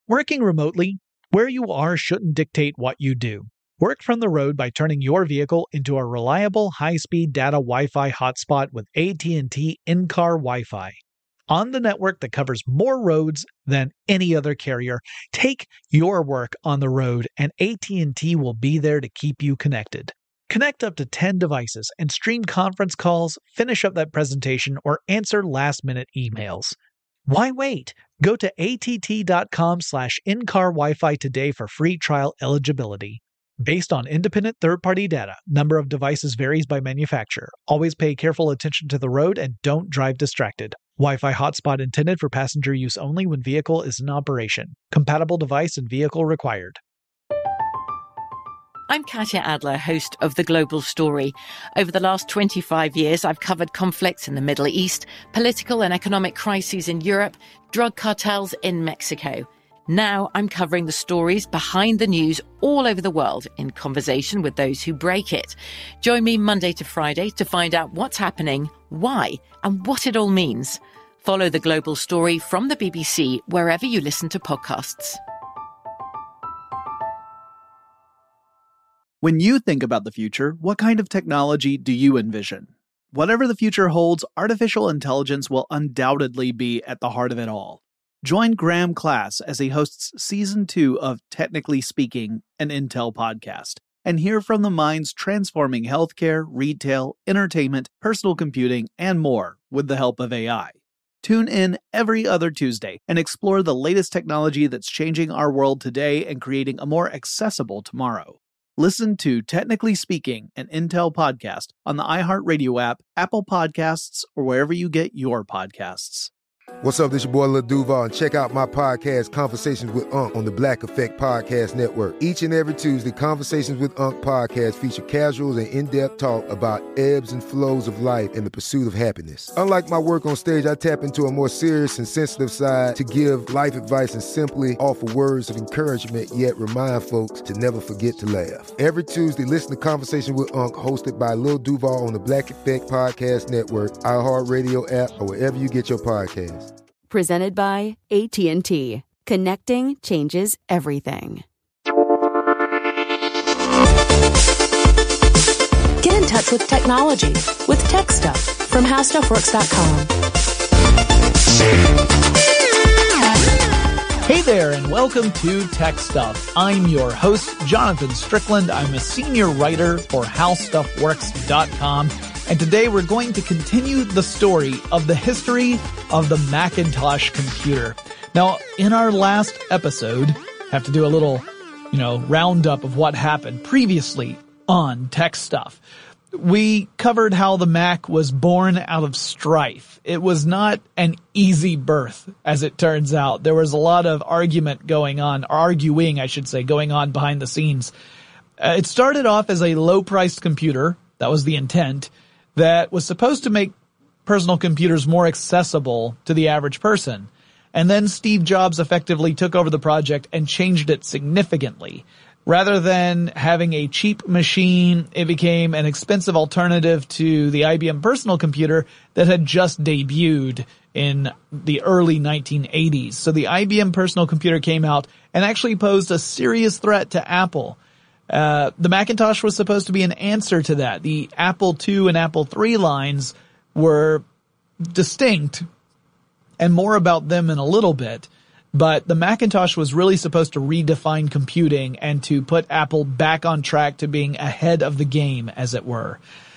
Working remotely, where you are shouldn't dictate what you do. Work from the road by turning your vehicle into a reliable high-speed data Wi-Fi hotspot with AT&T in-car Wi-Fi. On the network that covers more roads than any other carrier, take your work on the road and AT&T will be there to keep you connected. Connect up to 10 devices and stream conference calls, finish up that presentation, or answer last-minute emails. Why wait? Go to att.com/in-car Wi-Fi today for free trial eligibility. Based on independent third-party data, number of devices varies by manufacturer. Always pay careful attention to the road and don't drive distracted. Wi-Fi hotspot intended for passenger use only when vehicle is in operation. Compatible device and vehicle required. I'm Katya Adler, host of The Global Story. Over the last 25 years, I've covered conflicts in the Middle East, political and economic crises in Europe, drug cartels in Mexico. Now I'm covering the stories behind the news all over the world in conversation with those who break it. Join me Monday to Friday to find out what's happening, why, and what it all means. Follow The Global Story from the BBC wherever you listen to podcasts. When you think about the future, what kind of technology do you envision? Whatever the future holds, artificial intelligence will undoubtedly be at the heart of it all. Join Graham Class as he hosts Season 2 of Technically Speaking, an Intel podcast, and hear from the minds transforming healthcare, retail, entertainment, personal computing, and more with the help of AI. Tune in every other Tuesday and explore the latest technology that's changing our world today and creating a more accessible tomorrow. Listen to Technically Speaking, an Intel podcast on the iHeartRadio app, Apple Podcasts, or wherever you get your podcasts. What's up, this your boy Lil Duval, and check out my podcast, Conversations with Unc, on the Black Effect Podcast Network. Each and every Tuesday, Conversations with Unc podcast feature casuals and in-depth talk about ebbs and flows of life and the pursuit of happiness. Unlike my work on stage, I tap into a more serious and sensitive side to give life advice and simply offer words of encouragement, yet remind folks to never forget to laugh. Every Tuesday, listen to Conversation with Unc, hosted by Lil Duval on the Black Effect Podcast Network, iHeartRadio app, or wherever you get your podcasts. Presented by AT&T. Connecting changes everything. Get in touch with technology with Tech Stuff from HowStuffWorks.com. Hey there, and welcome to Tech Stuff. I'm your host, Jonathan Strickland. I'm a senior writer for HowStuffWorks.com. And today we're going to continue the story of the history of the Macintosh computer. Now, in our last episode, have to do a little, roundup of what happened previously on Tech Stuff. We covered how the Mac was born out of strife. It was not an easy birth, as it turns out. There was a lot of arguing going on behind the scenes. It started off as a low-priced computer. That was the intent. That was supposed to make personal computers more accessible to the average person. And then Steve Jobs effectively took over the project and changed it significantly. Rather than having a cheap machine, it became an expensive alternative to the IBM personal computer that had just debuted in the early 1980s. So the IBM personal computer came out and actually posed a serious threat to Apple. The Macintosh was supposed to be an answer to that. The Apple II and Apple III lines were distinct, and more about them in a little bit. But the Macintosh was really supposed to redefine computing and to put Apple back on track to being ahead of the game, as it were.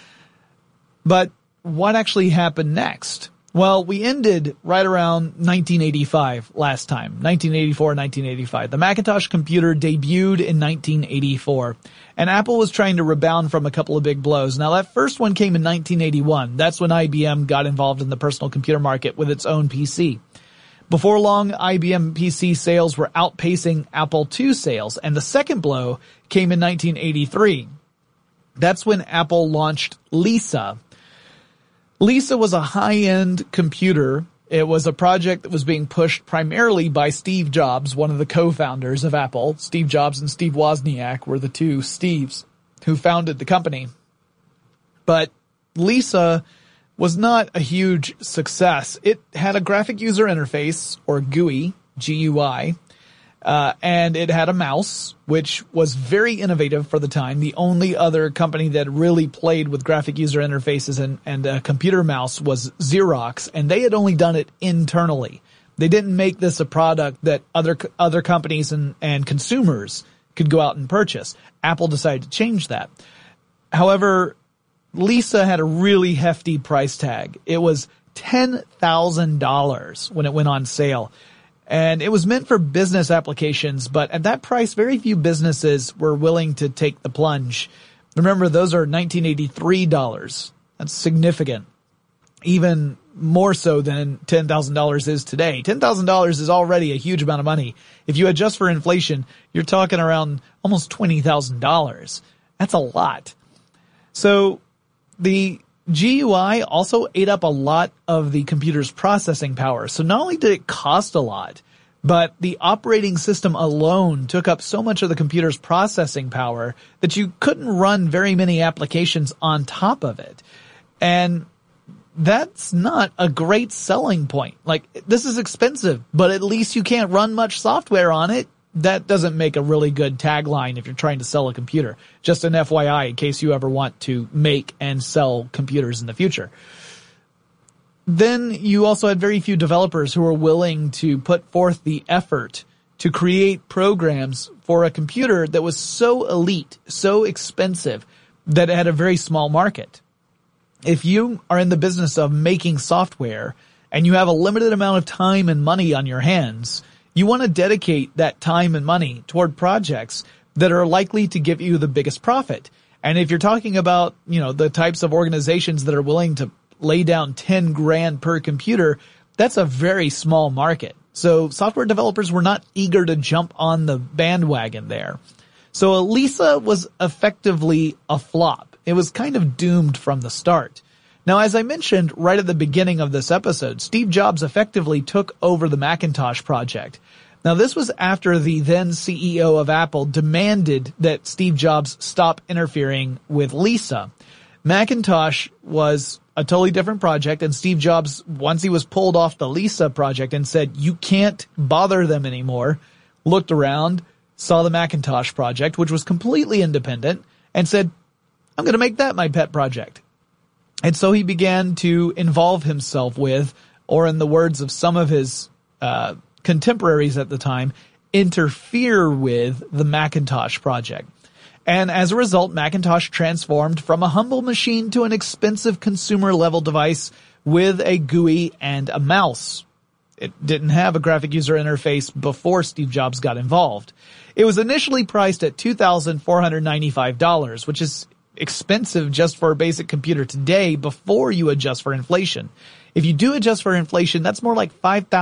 But what actually happened next? Well, we ended right around 1985 last time, 1984, 1985. The Macintosh computer debuted in 1984, and Apple was trying to rebound from a couple of big blows. Now, that first one came in 1981. That's when IBM got involved in the personal computer market with its own PC. Before long, IBM PC sales were outpacing Apple II sales, and the second blow came in 1983. That's when Apple launched Lisa. Lisa was a high-end computer. It was a project that was being pushed primarily by Steve Jobs, one of the co-founders of Apple. Steve Jobs and Steve Wozniak were the two Steves who founded the company. But Lisa was not a huge success. It had a graphic user interface, or GUI, G-U-I. And it had a mouse, which was very innovative for the time. The only other company that really played with graphic user interfaces and a computer mouse was Xerox, and they had only done it internally. They didn't make this a product that other companies and consumers could go out and purchase. Apple decided to change that. However, Lisa had a really hefty price tag. It was $10,000 when it went on sale. And it was meant for business applications, but at that price, very few businesses were willing to take the plunge. Remember, those are $1983 dollars. That's significant. Even more so than $10,000 is today. $10,000 is already a huge amount of money. If you adjust for inflation, you're talking around almost $20,000. That's a lot. So the GUI also ate up a lot of the computer's processing power. So not only did it cost a lot, but the operating system alone took up so much of the computer's processing power that you couldn't run very many applications on top of it. And that's not a great selling point. Like, this is expensive, but at least you can't run much software on it. That doesn't make a really good tagline if you're trying to sell a computer. Just an FYI in case you ever want to make and sell computers in the future. Then you also had very few developers who were willing to put forth the effort to create programs for a computer that was so elite, so expensive, that it had a very small market. If you are in the business of making software and you have a limited amount of time and money on your hands, you want to dedicate that time and money toward projects that are likely to give you the biggest profit. And if you're talking about, the types of organizations that are willing to lay down $10,000 per computer, that's a very small market. So software developers were not eager to jump on the bandwagon there. So Lisa was effectively a flop. It was kind of doomed from the start. Now, as I mentioned right at the beginning of this episode, Steve Jobs effectively took over the Macintosh project. Now, this was after the then CEO of Apple demanded that Steve Jobs stop interfering with Lisa. Macintosh was a totally different project, and Steve Jobs, once he was pulled off the Lisa project and said, you can't bother them anymore, looked around, saw the Macintosh project, which was completely independent, and said, I'm going to make that my pet project. And so he began to involve himself with, or in the words of some of his contemporaries at the time, interfere with the Macintosh project. And as a result, Macintosh transformed from a humble machine to an expensive consumer-level device with a GUI and a mouse. It didn't have a graphic user interface before Steve Jobs got involved. It was initially priced at $2,495, which is expensive just for a basic computer today before you adjust for inflation. If you do adjust for inflation, that's more like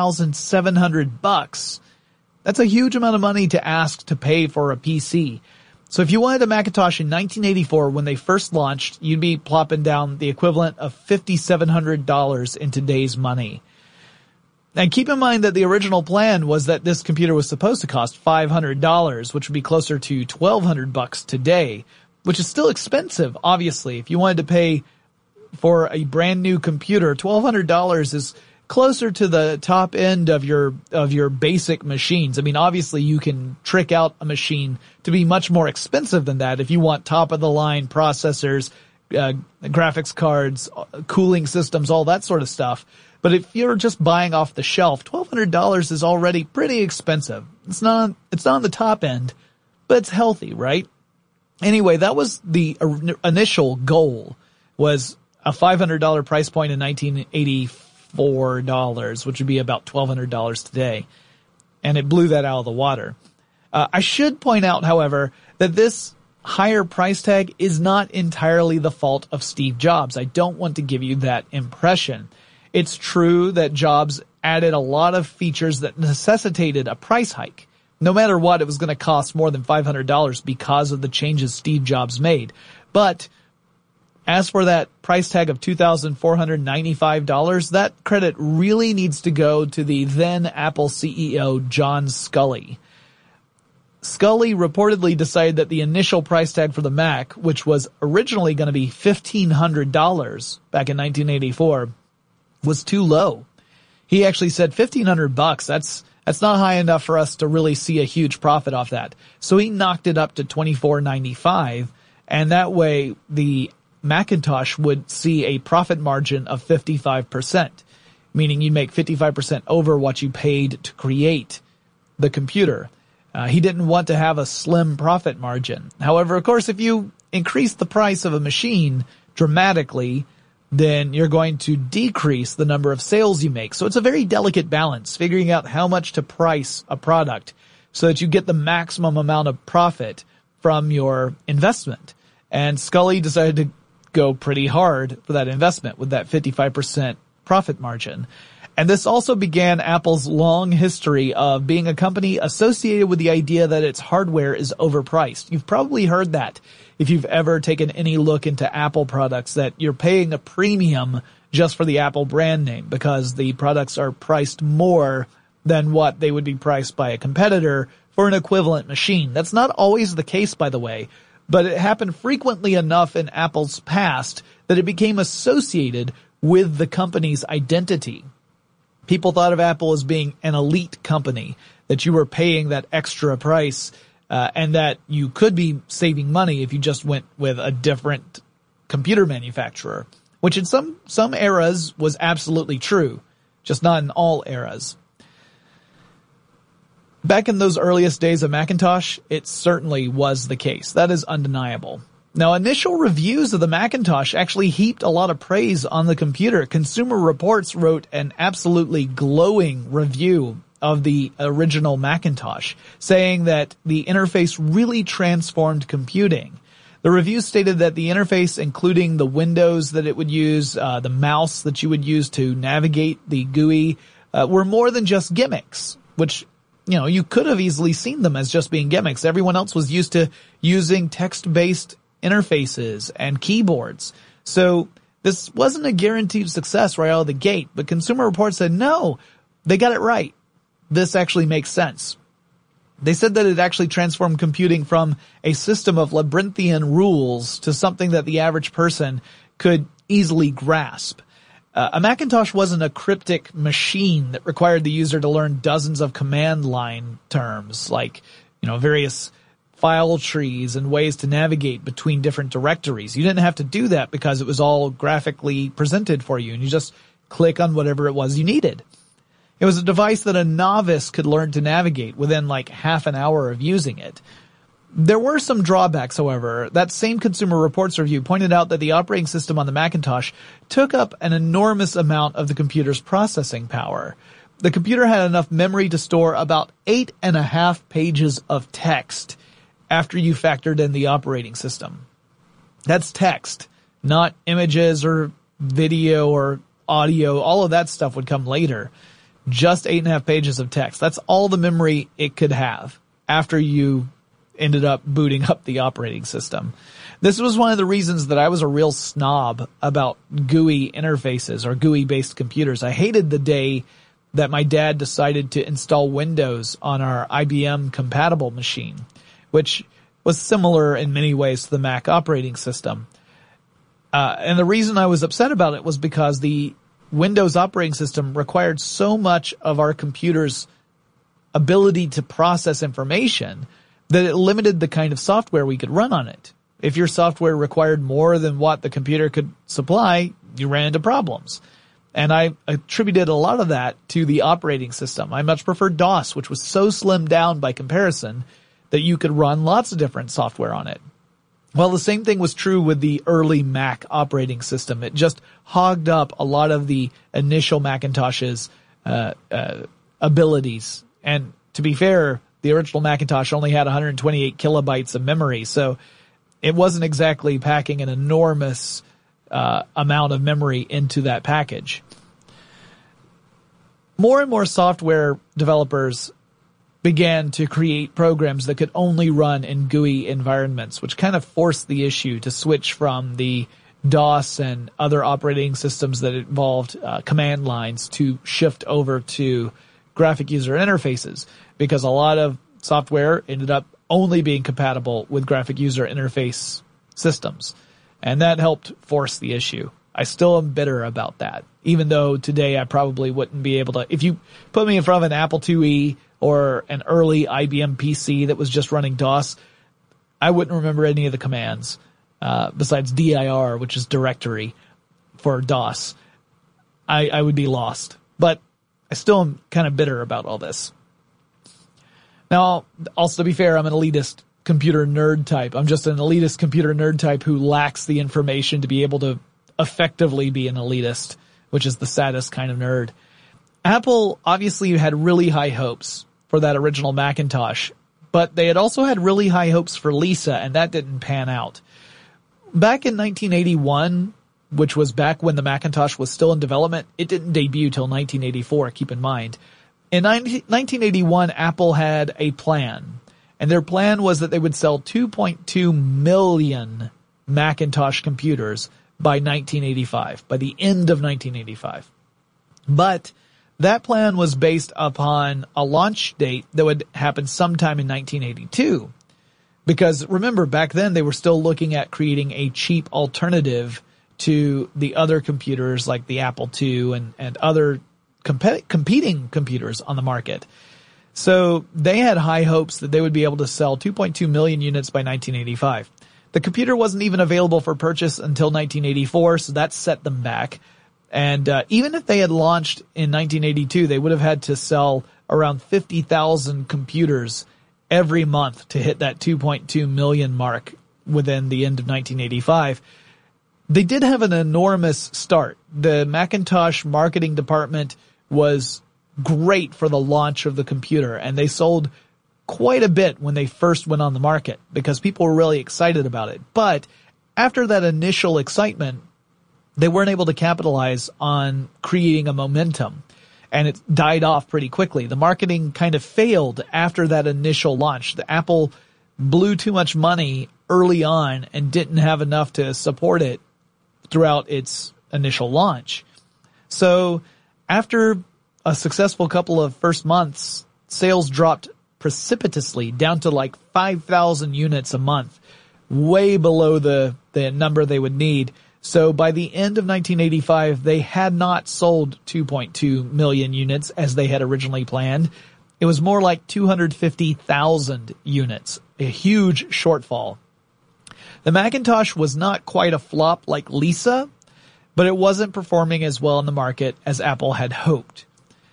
$5,700. That's a huge amount of money to ask to pay for a PC. So if you wanted a Macintosh in 1984 when they first launched, you'd be plopping down the equivalent of $5,700 in today's money. And keep in mind that the original plan was that this computer was supposed to cost $500, which would be closer to $1,200 today, which is still expensive, obviously. If you wanted to pay for a brand new computer, $1,200 is closer to the top end of your basic machines. I mean, obviously you can trick out a machine to be much more expensive than that if you want top of the line processors, graphics cards, cooling systems, all that sort of stuff. But if you're just buying off the shelf, $1,200 is already pretty expensive. It's not on the top end, but it's healthy, right? Anyway, that was the initial goal, was a $500 price point in 1984, which would be about $1,200 today. And it blew that out of the water. I should point out, however, that this higher price tag is not entirely the fault of Steve Jobs. I don't want to give you that impression. It's true that Jobs added a lot of features that necessitated a price hike. No matter what, it was going to cost more than $500 because of the changes Steve Jobs made. But as for that price tag of $2,495, that credit really needs to go to the then Apple CEO, John Sculley. Sculley reportedly decided that the initial price tag for the Mac, which was originally going to be $1,500 back in 1984, was too low. He actually said $1,500, That's not high enough for us to really see a huge profit off that. So he knocked it up to $24.95, and that way the Macintosh would see a profit margin of 55%, meaning you'd make 55% over what you paid to create the computer. He didn't want to have a slim profit margin. However, of course, if you increase the price of a machine dramatically, then you're going to decrease the number of sales you make. So it's a very delicate balance, figuring out how much to price a product so that you get the maximum amount of profit from your investment. And Sculley decided to go pretty hard for that investment with that 55% profit margin. And this also began Apple's long history of being a company associated with the idea that its hardware is overpriced. You've probably heard that if you've ever taken any look into Apple products, that you're paying a premium just for the Apple brand name because the products are priced more than what they would be priced by a competitor for an equivalent machine. That's not always the case, by the way, but it happened frequently enough in Apple's past that it became associated with the company's identity. People thought of Apple as being an elite company, that you were paying that extra price, and that you could be saving money if you just went with a different computer manufacturer, which in some eras was absolutely true, just not in all eras. Back in those earliest days of Macintosh, it certainly was the case. That is undeniable. Now, initial reviews of the Macintosh actually heaped a lot of praise on the computer. Consumer Reports wrote an absolutely glowing review of the original Macintosh, saying that the interface really transformed computing. The review stated that the interface, including the windows that it would use, the mouse that you would use to navigate the GUI, were more than just gimmicks, which, you know, you could have easily seen them as just being gimmicks. Everyone else was used to using text-based interfaces and keyboards. So this wasn't a guaranteed success right out of the gate, but Consumer Reports said, no, they got it right. This actually makes sense. They said that it actually transformed computing from a system of labyrinthian rules to something that the average person could easily grasp. A Macintosh wasn't a cryptic machine that required the user to learn dozens of command line terms like, you know, various file trees and ways to navigate between different directories. You didn't have to do that because it was all graphically presented for you, and you just click on whatever it was you needed. It was a device that a novice could learn to navigate within like half an hour of using it. There were some drawbacks, however. That same Consumer Reports review pointed out that the operating system on the Macintosh took up an enormous amount of the computer's processing power. The computer had enough memory to store about 8.5 pages of text after you factored in the operating system. That's text, not images or video or audio. All of that stuff would come later. Just 8.5 pages of text. That's all the memory it could have after you ended up booting up the operating system. This was one of the reasons that I was a real snob about GUI interfaces or GUI-based computers. I hated the day that my dad decided to install Windows on our IBM compatible machine, which was similar in many ways to the Mac operating system. And the reason I was upset about it was because the Windows operating system required so much of our computer's ability to process information that it limited the kind of software we could run on it. If your software required more than what the computer could supply, you ran into problems. And I attributed a lot of that to the operating system. I much preferred DOS, which was so slimmed down by comparison that you could run lots of different software on it. Well, the same thing was true with the early Mac operating system. It just hogged up a lot of the initial Macintosh's abilities. And to be fair, the original Macintosh only had 128 kilobytes of memory, so it wasn't exactly packing an enormous amount of memory into that package. More and more software developers began to create programs that could only run in GUI environments, which kind of forced the issue to switch from the DOS and other operating systems that involved command lines to shift over to graphic user interfaces, because a lot of software ended up only being compatible with graphic user interface systems. And that helped force the issue. I still am bitter about that. even though today I probably wouldn't be able to. If you put me in front of an Apple IIe or an early IBM PC that was just running DOS, I wouldn't remember any of the commands, besides dir, which is directory for DOS. I would be lost. But I still am kind of bitter about all this. Now, also to be fair, I'm an elitist computer nerd type. I'm just an elitist computer nerd type who lacks the information to be able to effectively be an elitist, which is the saddest kind of nerd. Apple obviously had really high hopes for that original Macintosh, but they had also had really high hopes for Lisa, and that didn't pan out. Back in 1981, which was back when the Macintosh was still in development, it didn't debut till 1984, keep in mind. In 1981, Apple had a plan, and their plan was that they would sell 2.2 million Macintosh computers by 1985, by the end of 1985. But that plan was based upon a launch date that would happen sometime in 1982. Because remember, back then they were still looking at creating a cheap alternative to the other computers like the Apple II and other competing computers on the market. So they had high hopes that they would be able to sell 2.2 million units by 1985. The computer wasn't even available for purchase until 1984, so that set them back. And even if they had launched in 1982, they would have had to sell around 50,000 computers every month to hit that 2.2 million mark within the end of 1985. They did have an enormous start. The Macintosh marketing department was great for the launch of the computer, and they sold quite a bit when they first went on the market because people were really excited about it. But after that initial excitement, they weren't able to capitalize on creating a momentum, and it died off pretty quickly. The marketing kind of failed after that initial launch. The Apple blew too much money early on and didn't have enough to support it throughout its initial launch. So after a successful couple of first months, sales dropped precipitously down to like 5,000 units a month, way below the number they would need. So by the end of 1985, they had not sold 2.2 million units as they had originally planned. It was more like 250,000 units, a huge shortfall. The Macintosh was not quite a flop like Lisa, but it wasn't performing as well in the market as Apple had hoped.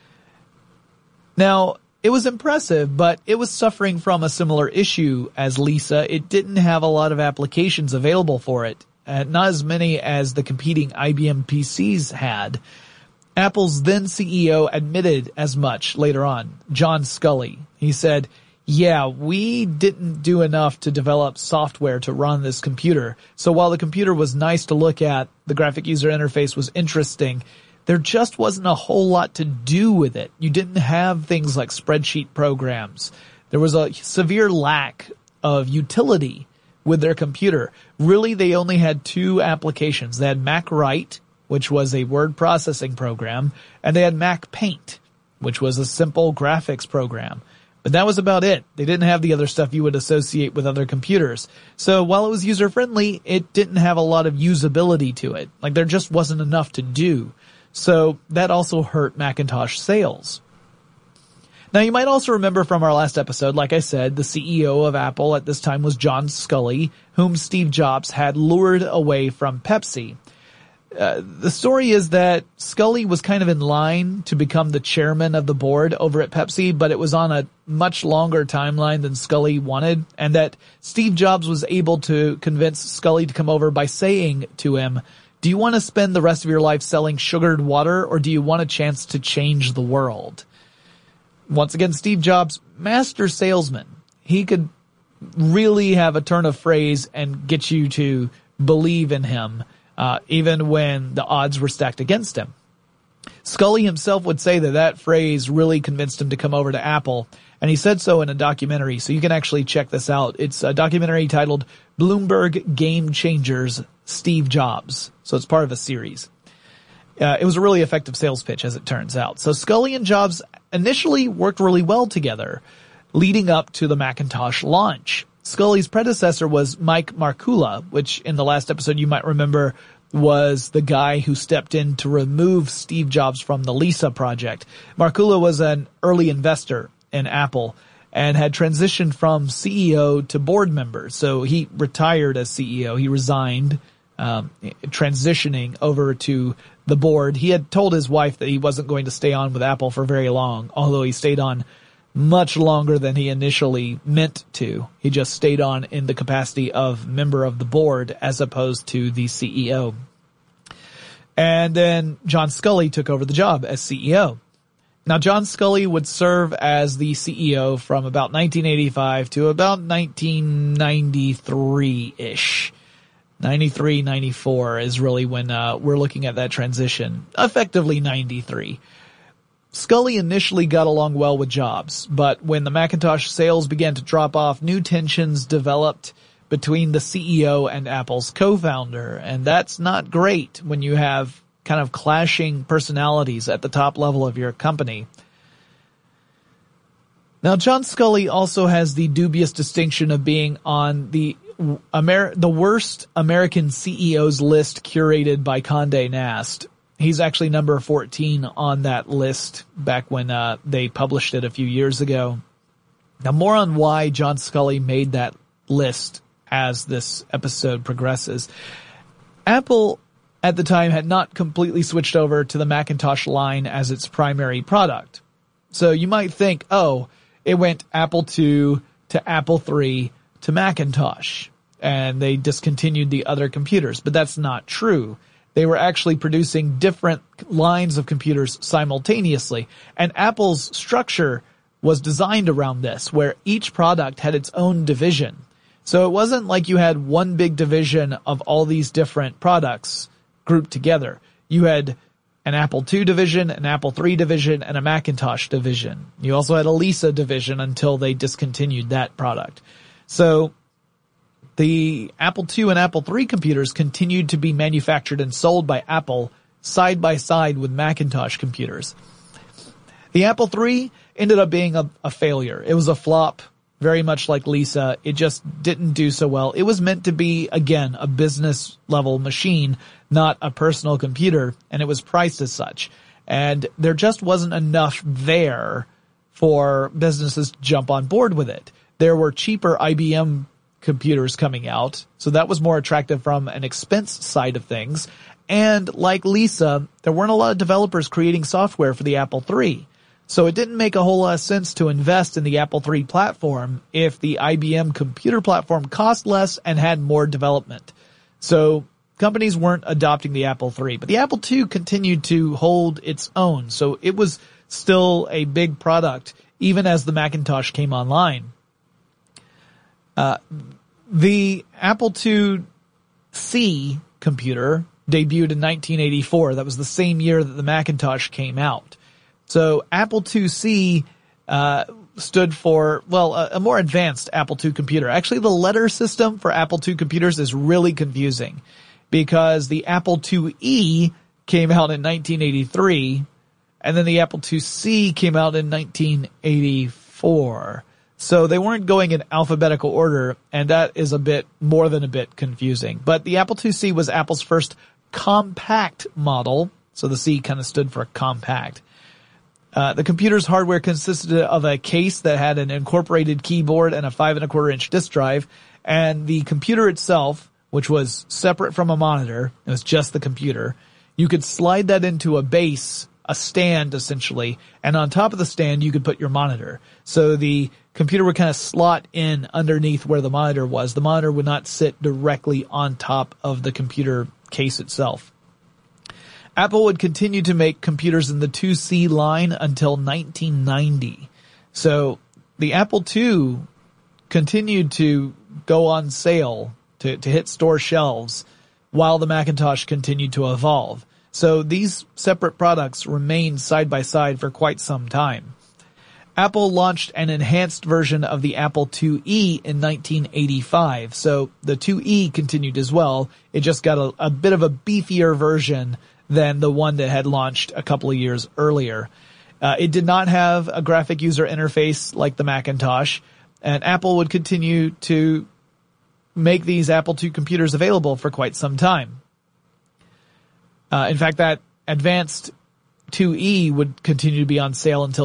Now, it was impressive, but it was suffering from a similar issue as Lisa. It didn't have a lot of applications available for it, not as many as the competing IBM PCs had. Apple's then CEO admitted as much later on, John Sculley. He said, "Yeah, we didn't do enough to develop software to run this computer. So while the computer was nice to look at, the graphic user interface was interesting, there just wasn't a whole lot to do with it. You didn't have things like spreadsheet programs. There was a severe lack of utility with their computer. Really, they only had two applications. They had MacWrite, which was a word processing program, and they had MacPaint, which was a simple graphics program. But that was about it. They didn't have the other stuff you would associate with other computers. So while it was user-friendly, it didn't have a lot of usability to it. Like, there just wasn't enough to do. So that also hurt Macintosh sales. Now, you might also remember from our last episode, like I said, the CEO of Apple at this time was John Sculley, whom Steve Jobs had lured away from Pepsi. The story is that Sculley was kind of in line to become the chairman of the board over at Pepsi, but it was on a much longer timeline than Sculley wanted, and that Steve Jobs was able to convince Sculley to come over by saying to him, "Do you want to spend the rest of your life selling sugared water, or do you want a chance to change the world?" Once again, Steve Jobs, master salesman. He could really have a turn of phrase and get you to believe in him, even when the odds were stacked against him. Sculley himself would say that phrase really convinced him to come over to Apple, and he said so in a documentary, so you can actually check this out. It's a documentary titled Bloomberg Game Changers, Steve Jobs. So it's part of a series. It was a really effective sales pitch, as it turns out. So Sculley and Jobs initially worked really well together, leading up to the Macintosh launch. Sculley's predecessor was Mike Markkula, which in the last episode you might remember was the guy who stepped in to remove Steve Jobs from the Lisa project. Markkula was an early investor in Apple and had transitioned from CEO to board member. So he retired as CEO. He resigned, transitioning over to the board. He had told his wife that he wasn't going to stay on with Apple for very long, although he stayed on much longer than he initially meant to. He just stayed on in the capacity of member of the board as opposed to the CEO. And then John Sculley took over the job as CEO. Now, John Sculley would serve as the CEO from about 1985 to about 1993-ish. 93, 94 is really when we're looking at that transition. Effectively 93. Sculley initially got along well with Jobs, but when the Macintosh sales began to drop off, new tensions developed between the CEO and Apple's co-founder, and that's not great when you have kind of clashing personalities at the top level of your company. Now, John Sculley also has the dubious distinction of being on the worst American CEOs list curated by Condé Nast. He's actually number 14 on that list back when they published it a few years ago. Now, more on why John Sculley made that list as this episode progresses. Apple at the time had not completely switched over to the Macintosh line as its primary product. So you might think, oh, it went Apple II to Apple III to Macintosh, and they discontinued the other computers. But that's not true. They were actually producing different lines of computers simultaneously, and Apple's structure was designed around this, where each product had its own division. So it wasn't like you had one big division of all these different products grouped together. You had an Apple II division, an Apple III division, and a Macintosh division. You also had a Lisa division until they discontinued that product. So the Apple II and Apple III computers continued to be manufactured and sold by Apple side by side with Macintosh computers. The Apple III ended up being a failure. It was a flop, very much like Lisa. It just didn't do so well. It was meant to be, again, a business level machine, not a personal computer, and it was priced as such. And there just wasn't enough there for businesses to jump on board with it. There were cheaper IBM computers coming out, so that was more attractive from an expense side of things. And like Lisa, there weren't a lot of developers creating software for the Apple III. So it didn't make a whole lot of sense to invest in the Apple III platform if the IBM computer platform cost less and had more development. So companies weren't adopting the Apple III, but the Apple II continued to hold its own. So it was still a big product even as the Macintosh came online. The Apple IIc computer debuted in 1984. That was the same year that the Macintosh came out. So Apple IIc stood for, a more advanced Apple II computer. Actually, the letter system for Apple II computers is really confusing because the Apple IIe came out in 1983, and then the Apple IIc came out in 1984. So they weren't going in alphabetical order, and that is a bit more than a bit confusing. But the Apple IIc was Apple's first compact model, so the C kind of stood for compact. The computer's hardware consisted of a case that had an incorporated keyboard and a 5.25-inch disk drive, and the computer itself, which was separate from a monitor, it was just the computer, you could slide that into a base, a stand essentially, and on top of the stand you could put your monitor. So the computer would kind of slot in underneath where the monitor was. The monitor would not sit directly on top of the computer case itself. Apple would continue to make computers in the IIc line until 1990. So the Apple II continued to go on sale to hit store shelves while the Macintosh continued to evolve. So these separate products remained side by side for quite some time. Apple launched an enhanced version of the Apple IIe in 1985. So the IIe continued as well. It just got a bit of a beefier version than the one that had launched a couple of years earlier. It did not have a graphic user interface like the Macintosh, and Apple would continue to make these Apple II computers available for quite some time. In fact, that advanced 2E would continue to be on sale until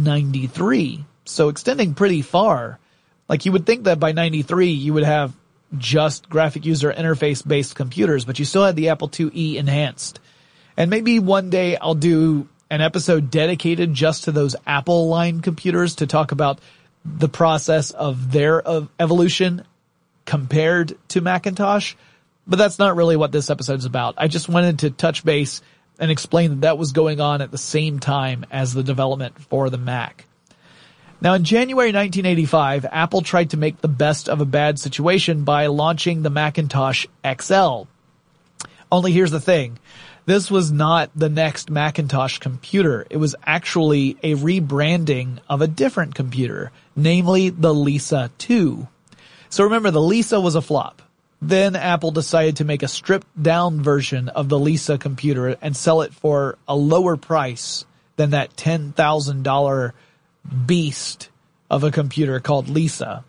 1993, so extending pretty far. Like, you would think that by 93 you would have just graphic user interface based computers, but you still had the Apple IIe enhanced. And maybe one day I'll do an episode dedicated just to those Apple line computers to talk about the process of their evolution compared to Macintosh. But that's not really what this episode's about. I just wanted to touch base and explain that that was going on at the same time as the development for the Mac. Now, in January 1985, Apple tried to make the best of a bad situation by launching the Macintosh XL. Only here's the thing. This was not the next Macintosh computer. It was actually a rebranding of a different computer, namely the Lisa 2. So remember, the Lisa was a flop. Then Apple decided to make a stripped-down version of the Lisa computer and sell it for a lower price than that $10,000 beast of a computer called Lisa.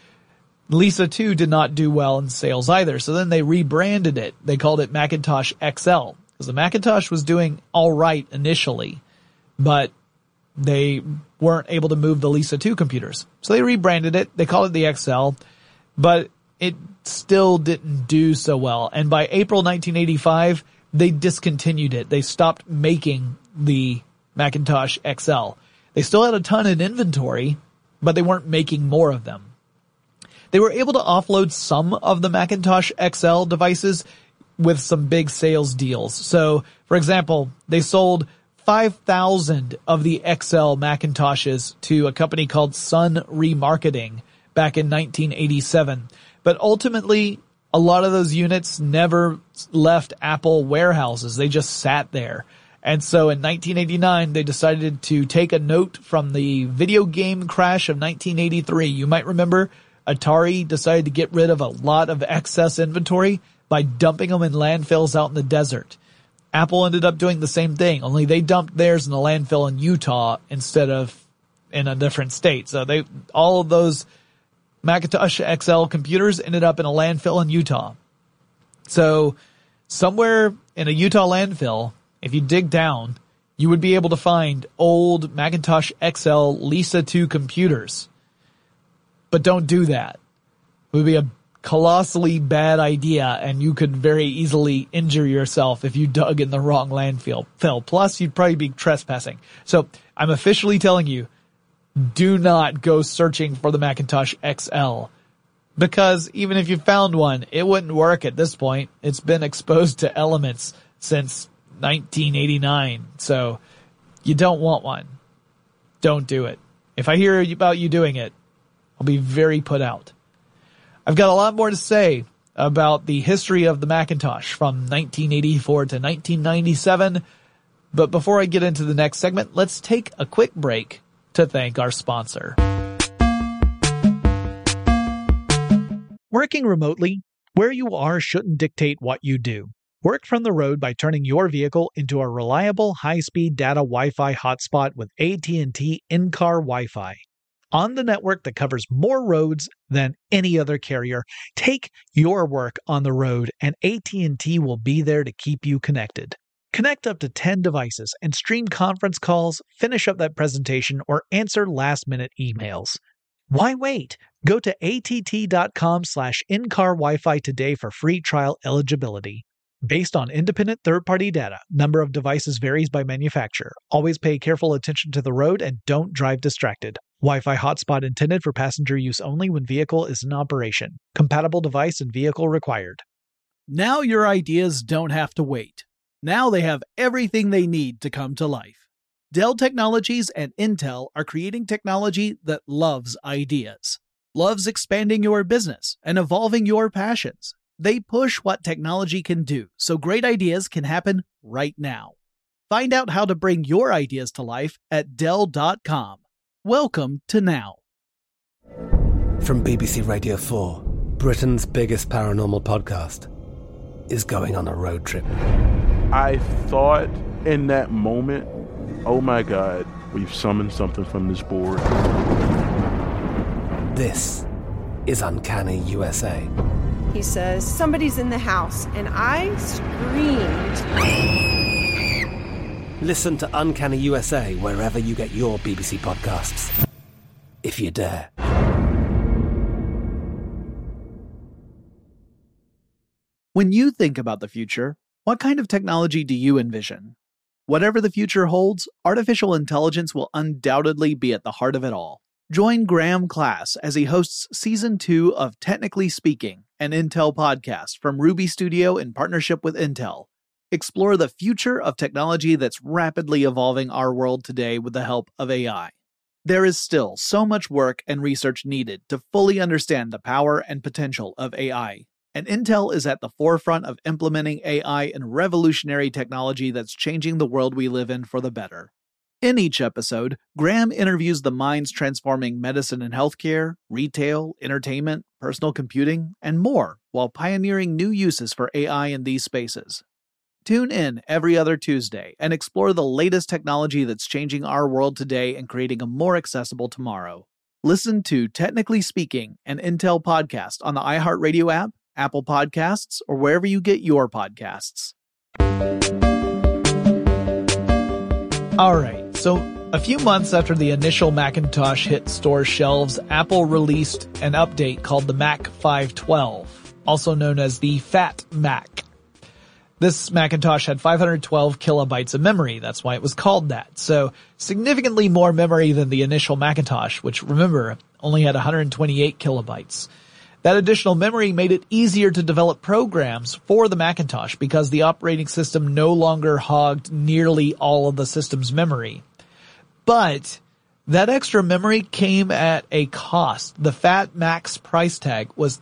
Lisa 2 did not do well in sales either, so then they rebranded it. They called it Macintosh XL, because the Macintosh was doing all right initially, but they weren't able to move the Lisa 2 computers. So they rebranded it. They called it the XL, but it still didn't do so well. And by April 1985, they discontinued it. They stopped making the Macintosh XL. They still had a ton in inventory, but they weren't making more of them. They were able to offload some of the Macintosh XL devices with some big sales deals. So, for example, they sold 5,000 of the XL Macintoshes to a company called Sun Remarketing back in 1987. But ultimately, a lot of those units never left Apple warehouses. They just sat there. And so in 1989, they decided to take a note from the video game crash of 1983. You might remember Atari decided to get rid of a lot of excess inventory by dumping them in landfills out in the desert. Apple ended up doing the same thing, only they dumped theirs in a landfill in Utah instead of in a different state. So all of those Macintosh XL computers ended up in a landfill in Utah. So somewhere in a Utah landfill, if you dig down, you would be able to find old Macintosh XL Lisa 2 computers. But don't do that. It would be a colossally bad idea, and you could very easily injure yourself if you dug in the wrong landfill. Plus, you'd probably be trespassing. So I'm officially telling you, do not go searching for the Macintosh XL. Because even if you found one, it wouldn't work at this point. It's been exposed to elements since 1989. So you don't want one. Don't do it. If I hear about you doing it, I'll be very put out. I've got a lot more to say about the history of the Macintosh from 1984 to 1997. But before I get into the next segment, let's take a quick break to thank our sponsor. Working remotely, where you are shouldn't dictate what you do. Work from the road by turning your vehicle into a reliable high-speed data Wi-Fi hotspot with AT&T in-car Wi-Fi. On the network that covers more roads than any other carrier, take your work on the road and AT&T will be there to keep you connected. Connect up to 10 devices and stream conference calls, finish up that presentation, or answer last-minute emails. Why wait? Go to att.com/in-car Wi-Fi today for free trial eligibility. Based on independent third-party data, number of devices varies by manufacturer. Always pay careful attention to the road and don't drive distracted. Wi-Fi hotspot intended for passenger use only when vehicle is in operation. Compatible device and vehicle required. Now your ideas don't have to wait. Now they have everything they need to come to life. Dell Technologies and Intel are creating technology that loves ideas, loves expanding your business and evolving your passions. They push what technology can do, so great ideas can happen right now. Find out how to bring your ideas to life at Dell.com. Welcome to Now. From BBC Radio 4, Britain's biggest paranormal podcast is going on a road trip. I thought in that moment, oh my God, we've summoned something from this board. This is Uncanny USA. He says, "Somebody's in the house," and I screamed. Listen to Uncanny USA wherever you get your BBC podcasts, if you dare. When you think about the future, what kind of technology do you envision? Whatever the future holds, artificial intelligence will undoubtedly be at the heart of it all. Join Graham Class as he hosts Season 2 of Technically Speaking, an Intel podcast from Ruby Studio in partnership with Intel. Explore the future of technology that's rapidly evolving our world today with the help of AI. There is still so much work and research needed to fully understand the power and potential of AI. And Intel is at the forefront of implementing AI in revolutionary technology that's changing the world we live in for the better. In each episode, Graham interviews the minds transforming medicine and healthcare, retail, entertainment, personal computing, and more, while pioneering new uses for AI in these spaces. Tune in every other Tuesday and explore the latest technology that's changing our world today and creating a more accessible tomorrow. Listen to Technically Speaking, an Intel podcast on the iHeartRadio app, Apple Podcasts, or wherever you get your podcasts. All right, so a few months after the initial Macintosh hit store shelves, Apple released an update called the Mac 512, also known as the Fat Mac. This Macintosh had 512 kilobytes of memory. That's why it was called that. So significantly more memory than the initial Macintosh, which, remember, only had 128 kilobytes. That additional memory made it easier to develop programs for the Macintosh because the operating system no longer hogged nearly all of the system's memory. But that extra memory came at a cost. The Fat Mac's price tag was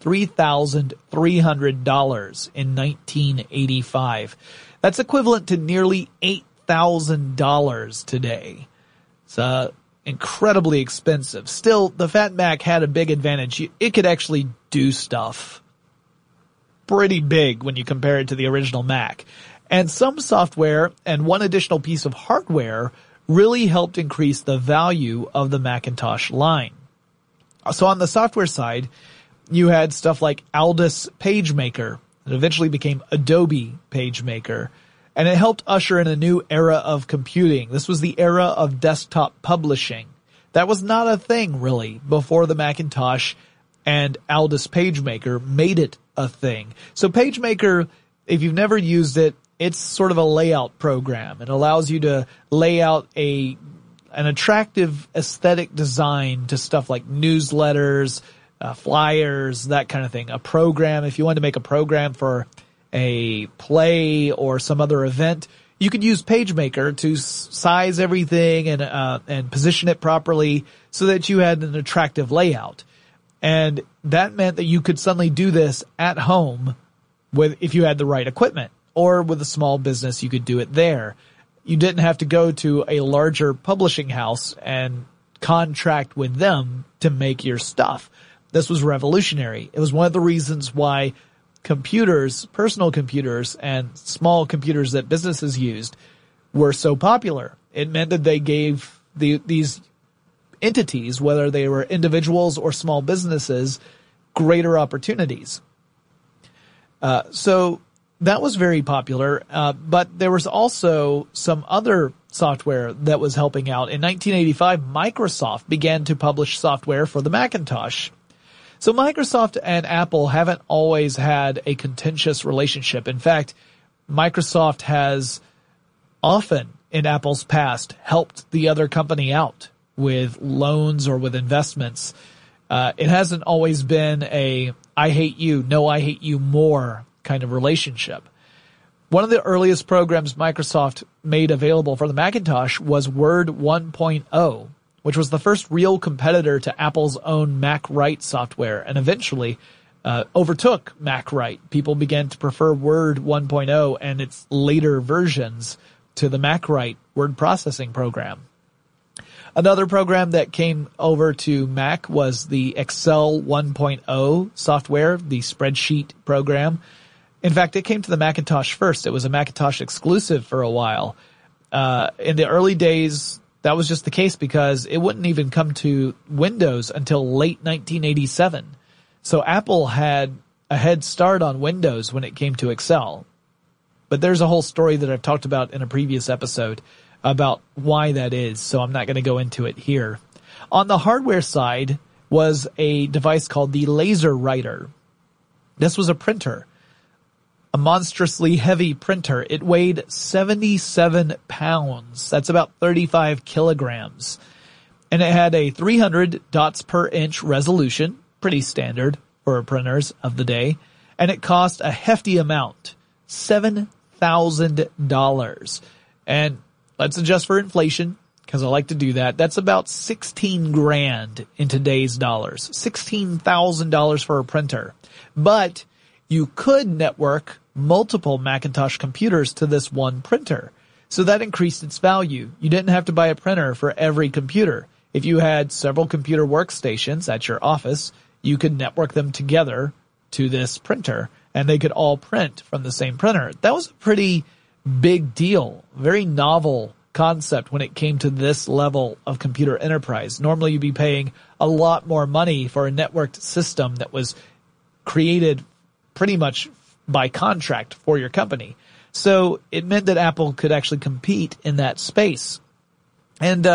$3,300 in 1985. That's equivalent to nearly $8,000 today. It's incredibly expensive. Still, the Fat Mac had a big advantage. It could actually do stuff pretty big when you compare it to the original Mac. And some software and one additional piece of hardware really helped increase the value of the Macintosh line. So on the software side, you had stuff like Aldus PageMaker. It eventually became Adobe PageMaker. And it helped usher in a new era of computing. This was the era of desktop publishing. That was not a thing, really, before the Macintosh and Aldus PageMaker made it a thing. So PageMaker, if you've never used it, it's sort of a layout program. It allows you to lay out an attractive aesthetic design to stuff like newsletters, flyers, that kind of thing. A program, if you want to make a program for a play or some other event, you could use PageMaker to size everything and position it properly so that you had an attractive layout. And that meant that you could suddenly do this at home if you had the right equipment. Or with a small business, you could do it there. You didn't have to go to a larger publishing house and contract with them to make your stuff. This was revolutionary. It was one of the reasons why computers, personal computers, and small computers that businesses used were so popular. It meant that they gave these entities, whether they were individuals or small businesses, greater opportunities. So that was very popular, but there was also some other software that was helping out. In 1985, Microsoft began to publish software for the Macintosh. So Microsoft and Apple haven't always had a contentious relationship. In fact, Microsoft has often in Apple's past helped the other company out with loans or with investments. It hasn't always been a I hate you, no I hate you more kind of relationship. One of the earliest programs Microsoft made available for the Macintosh was Word 1.0, which was the first real competitor to Apple's own MacWrite software and eventually overtook MacWrite. People began to prefer Word 1.0 and its later versions to the MacWrite word processing program. Another program that came over to Mac was the Excel 1.0 software, the spreadsheet program. In fact, it came to the Macintosh first. It was a Macintosh exclusive for a while. In the early days, that was just the case because it wouldn't even come to Windows until late 1987. So Apple had a head start on Windows when it came to Excel. But there's a whole story that I've talked about in a previous episode about why that is, so I'm not going to go into it here. On the hardware side was a device called the LaserWriter. This was a printer, a monstrously heavy printer. It weighed 77 pounds. That's about 35 kilograms. And it had a 300 dots per inch resolution, pretty standard for printers of the day. And it cost a hefty amount, $7,000. And let's adjust for inflation, because I like to do that. That's about 16 grand in today's dollars. $16,000 for a printer. But you could network multiple Macintosh computers to this one printer. So that increased its value. You didn't have to buy a printer for every computer. If you had several computer workstations at your office, you could network them together to this printer, and they could all print from the same printer. That was a pretty big deal, very novel concept when it came to this level of computer enterprise. Normally you'd be paying a lot more money for a networked system that was created pretty much by contract for your company. So it meant that Apple could actually compete in that space. And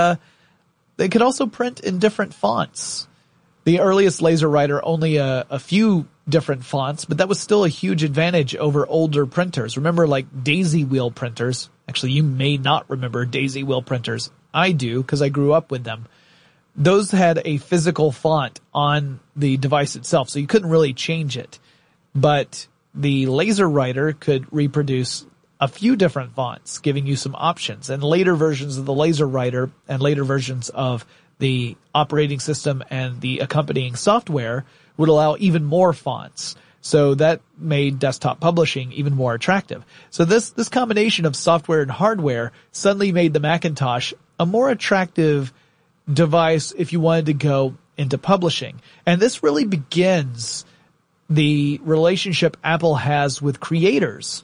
they could also print in different fonts. The earliest LaserWriter only a few different fonts, but that was still a huge advantage over older printers. Remember, like daisy wheel printers. Actually, you may not remember daisy wheel printers. I do, because I grew up with them. Those had a physical font on the device itself, so you couldn't really change it. But the LaserWriter could reproduce a few different fonts, giving you some options. And later versions of the LaserWriter and later versions of the operating system and the accompanying software would allow even more fonts. So that made desktop publishing even more attractive. So this combination of software and hardware suddenly made the Macintosh a more attractive device if you wanted to go into publishing. And this really begins the relationship Apple has with creators.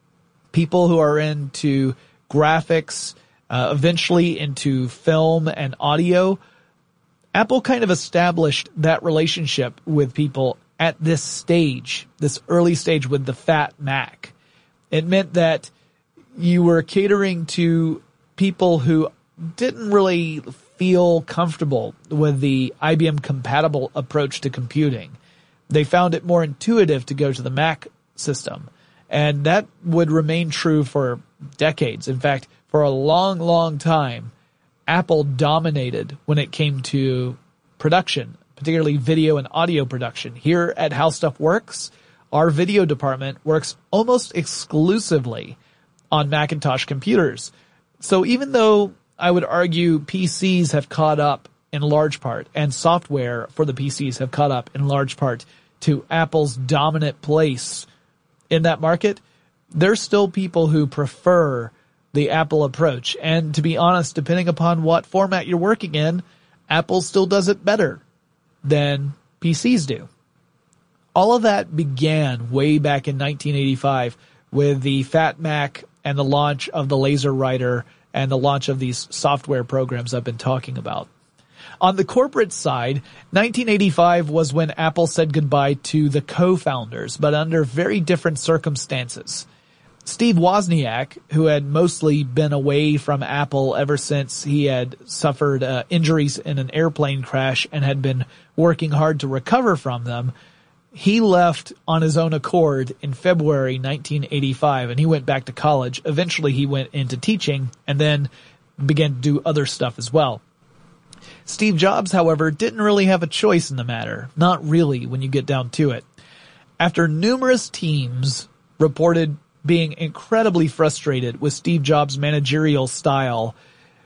People who are into graphics, eventually into film and audio. Apple kind of established that relationship with people at this stage, this early stage with the Fat Mac. It meant that you were catering to people who didn't really feel comfortable with the IBM compatible approach to computing. They found it more intuitive to go to the Mac system. And that would remain true for decades. In fact, for a long, long time, Apple dominated when it came to production, particularly video and audio production. Here at How Stuff Works, our video department works almost exclusively on Macintosh computers. So even though I would argue PCs have caught up in large part, and software for the PCs have caught up in large part to Apple's dominant place in that market, there's still people who prefer the Apple approach. And to be honest, depending upon what format you're working in, Apple still does it better than PCs do. All of that began way back in 1985 with the Fat Mac and the launch of the LaserWriter and the launch of these software programs I've been talking about. On the corporate side, 1985 was when Apple said goodbye to the co-founders, but under very different circumstances. Steve Wozniak, who had mostly been away from Apple ever since he had suffered injuries in an airplane crash and had been working hard to recover from them, he left on his own accord in February 1985, and he went back to college. Eventually he went into teaching and then began to do other stuff as well. Steve Jobs, however, didn't really have a choice in the matter. Not really when you get down to it. After numerous teams reported being incredibly frustrated with Steve Jobs' managerial style,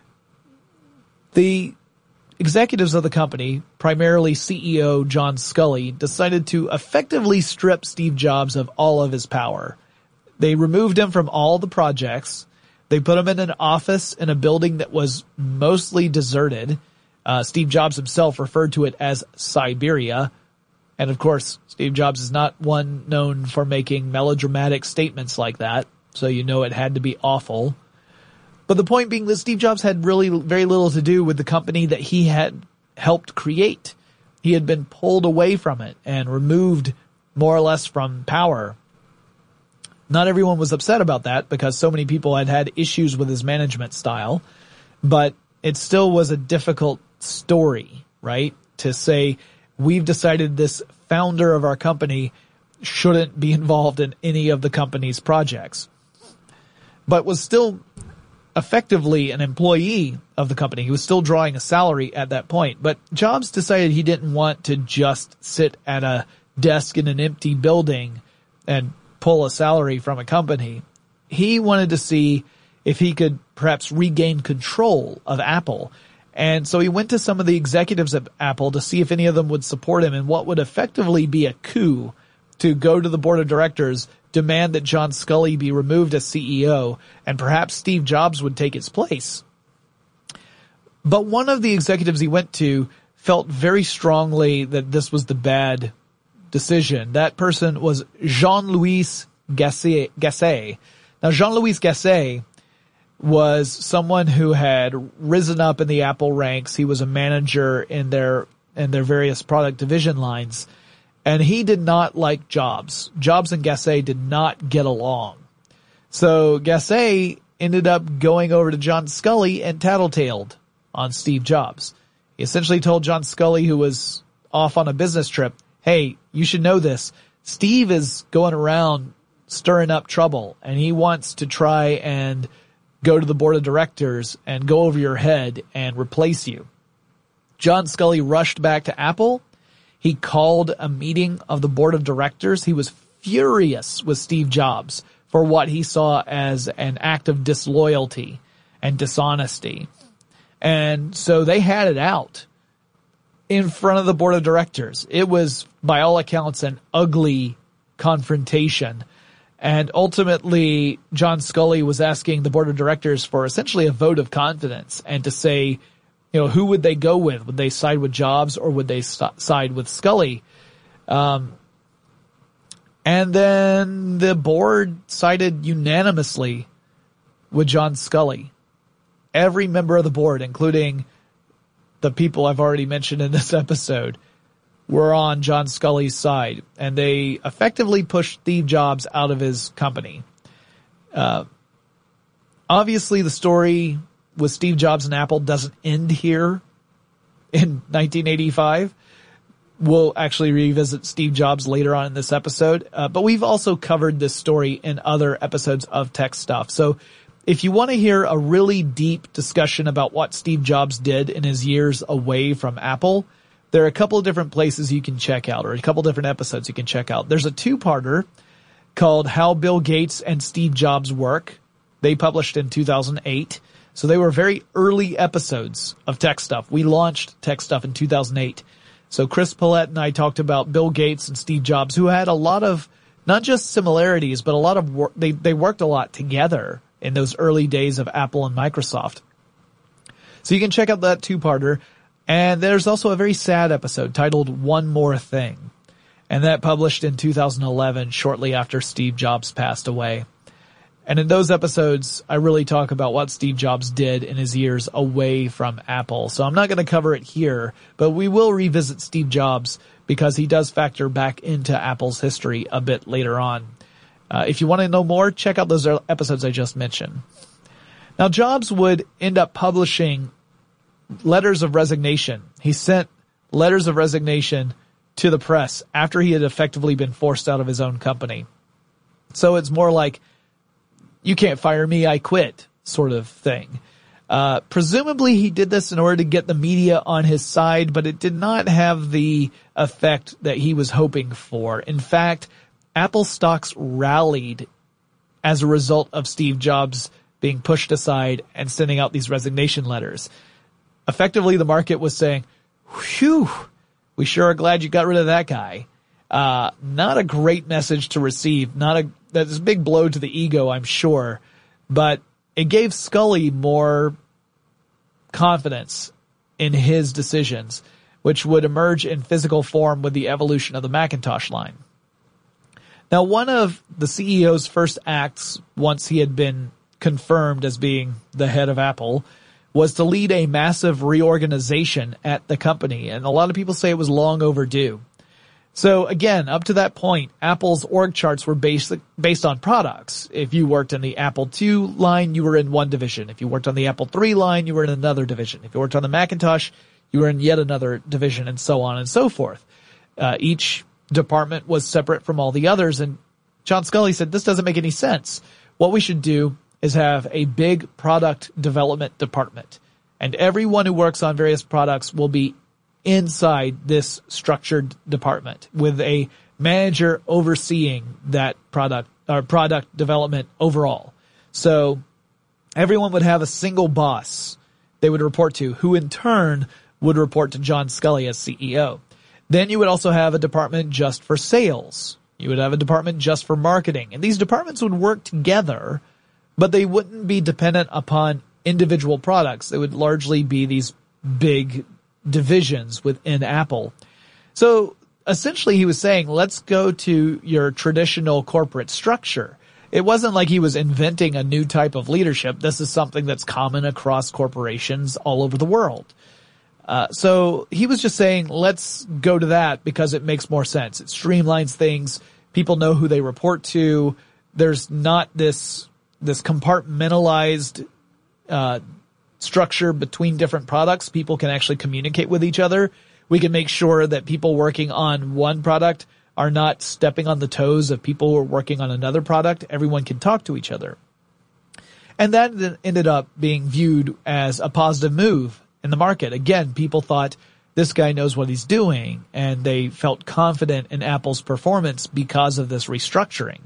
the executives of the company, primarily CEO John Sculley, decided to effectively strip Steve Jobs of all of his power. They removed him from all the projects. They put him in an office in a building that was mostly deserted. Steve Jobs himself referred to it as Siberia. And of course, Steve Jobs is not one known for making melodramatic statements like that, so you know it had to be awful. But the point being that Steve Jobs had really very little to do with the company that he had helped create. He had been pulled away from it and removed more or less from power. Not everyone was upset about that because so many people had had issues with his management style, but it still was a difficult story, right? To say, we've decided this founder of our company shouldn't be involved in any of the company's projects, but was still effectively an employee of the company. He was still drawing a salary at that point, but Jobs decided he didn't want to just sit at a desk in an empty building and pull a salary from a company. He wanted to see if he could perhaps regain control of Apple. And so he went to some of the executives at Apple to see if any of them would support him in what would effectively be a coup to go to the board of directors, demand that John Sculley be removed as CEO, and perhaps Steve Jobs would take his place. But one of the executives he went to felt very strongly that this was the bad decision. That person was Jean-Louis Gasset. Now, Jean-Louis Gasset was someone who had risen up in the Apple ranks. He was a manager in their various product division lines. And he did not like Jobs. Jobs and Gasset did not get along. So Gasset ended up going over to John Sculley and tattletaled on Steve Jobs. He essentially told John Sculley, who was off on a business trip, hey, you should know this. Steve is going around stirring up trouble, and he wants to try and go to the board of directors and go over your head and replace you. John Sculley rushed back to Apple. He called a meeting of the board of directors. He was furious with Steve Jobs for what he saw as an act of disloyalty and dishonesty. And so they had it out in front of the board of directors. It was, by all accounts, an ugly confrontation. And ultimately, John Sculley was asking the board of directors for essentially a vote of confidence and to say, you know, who would they go with? Would they side with Jobs or would they side with Sculley? And then the board sided unanimously with John Sculley. Every member of the board, including the people I've already mentioned in this episode, were on John Sculley's side, and they effectively pushed Steve Jobs out of his company. Obviously, the story with Steve Jobs and Apple doesn't end here in 1985. We'll actually revisit Steve Jobs later on in this episode, but we've also covered this story in other episodes of Tech Stuff. So if you want to hear a really deep discussion about what Steve Jobs did in his years away from Apple, there are a couple of different places you can check out, or a couple different episodes you can check out. There's a two-parter called How Bill Gates and Steve Jobs Work. They published in 2008. So they were very early episodes of Tech Stuff. We launched Tech Stuff in 2008. So Chris Pollette and I talked about Bill Gates and Steve Jobs, who had a lot of, not just similarities, but a lot of work. They worked a lot together in those early days of Apple and Microsoft. So you can check out that two-parter. And there's also a very sad episode titled One More Thing. And that published in 2011, shortly after Steve Jobs passed away. And in those episodes, I really talk about what Steve Jobs did in his years away from Apple. So I'm not going to cover it here, but we will revisit Steve Jobs because he does factor back into Apple's history a bit later on. If you want to know more, check out those episodes I just mentioned. Now, Jobs would end up publishing letters of resignation. He sent letters of resignation to the press after he had effectively been forced out of his own company. So it's more like, you can't fire me, I quit sort of thing. Presumably he did this in order to get the media on his side, but it did not have the effect that he was hoping for. In fact, Apple stocks rallied as a result of Steve Jobs being pushed aside and sending out these resignation letters. Effectively, the market was saying, whew, we sure are glad you got rid of that guy. Not a great message to receive. That's a big blow to the ego, I'm sure. But it gave Sculley more confidence in his decisions, which would emerge in physical form with the evolution of the Macintosh line. Now, one of the CEO's first acts, once he had been confirmed as being the head of Apple, was to lead a massive reorganization at the company. And a lot of people say it was long overdue. So again, up to that point, Apple's org charts were based on products. If you worked in the Apple II line, you were in one division. If you worked on the Apple III line, you were in another division. If you worked on the Macintosh, you were in yet another division, and so on and so forth. Each department was separate from all the others, and John Sculley said, this doesn't make any sense. What we should do is have a big product development department, and everyone who works on various products will be inside this structured department with a manager overseeing that product development overall. So everyone would have a single boss they would report to, who in turn would report to John Sculley as CEO. Then you would also have a department just for sales. You would have a department just for marketing. And these departments would work together, but they wouldn't be dependent upon individual products. They would largely be these big divisions within Apple. So essentially he was saying, let's go to your traditional corporate structure. It wasn't like he was inventing a new type of leadership. This is something that's common across corporations all over the world. So he was just saying, let's go to that because it makes more sense. It streamlines things. People know who they report to. There's not this compartmentalized structure between different products. People can actually communicate with each other. We can make sure that people working on one product are not stepping on the toes of people who are working on another product. Everyone can talk to each other. And that ended up being viewed as a positive move in the market. Again, people thought this guy knows what he's doing, and they felt confident in Apple's performance because of this restructuring.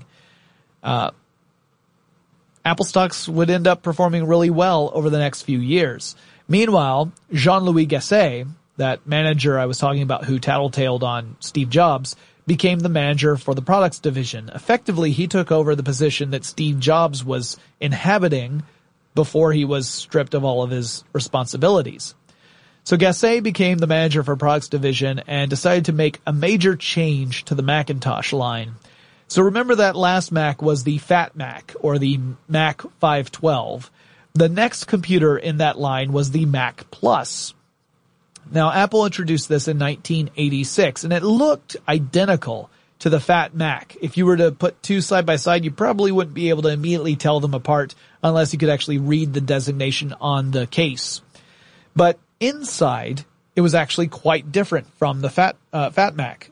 Apple stocks would end up performing really well over the next few years. Meanwhile, Jean-Louis Gasset, that manager I was talking about who tattletaled on Steve Jobs, became the manager for the products division. Effectively, he took over the position that Steve Jobs was inhabiting before he was stripped of all of his responsibilities. So Gasset became the manager for products division and decided to make a major change to the Macintosh line. So remember that last Mac was the Fat Mac, or the Mac 512. The next computer in that line was the Mac Plus. Now, Apple introduced this in 1986, and it looked identical to the Fat Mac. If you were to put two side by side, you probably wouldn't be able to immediately tell them apart unless you could actually read the designation on the case. But inside, it was actually quite different from the Fat Mac.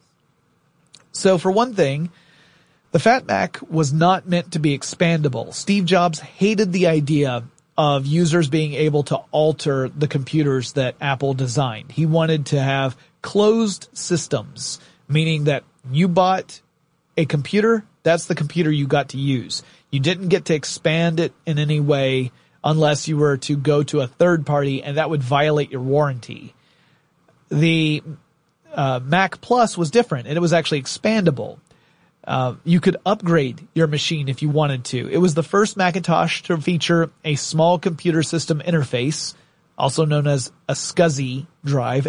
So for one thing, the Fat Mac was not meant to be expandable. Steve Jobs hated the idea of users being able to alter the computers that Apple designed. He wanted to have closed systems, meaning that you bought a computer, that's the computer you got to use. You didn't get to expand it in any way unless you were to go to a third party, and that would violate your warranty. The Mac Plus was different, and it was actually expandable. You could upgrade your machine if you wanted to. It was the first Macintosh to feature a small computer system interface, also known as a SCSI drive,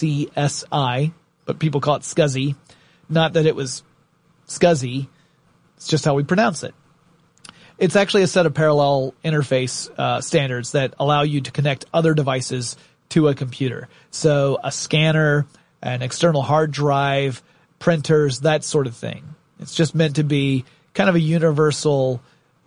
SCSI, but people call it SCSI. Not that it was SCSI, it's just how we pronounce it. It's actually a set of parallel interface standards that allow you to connect other devices to a computer. So a scanner, an external hard drive, printers, that sort of thing. It's just meant to be kind of a universal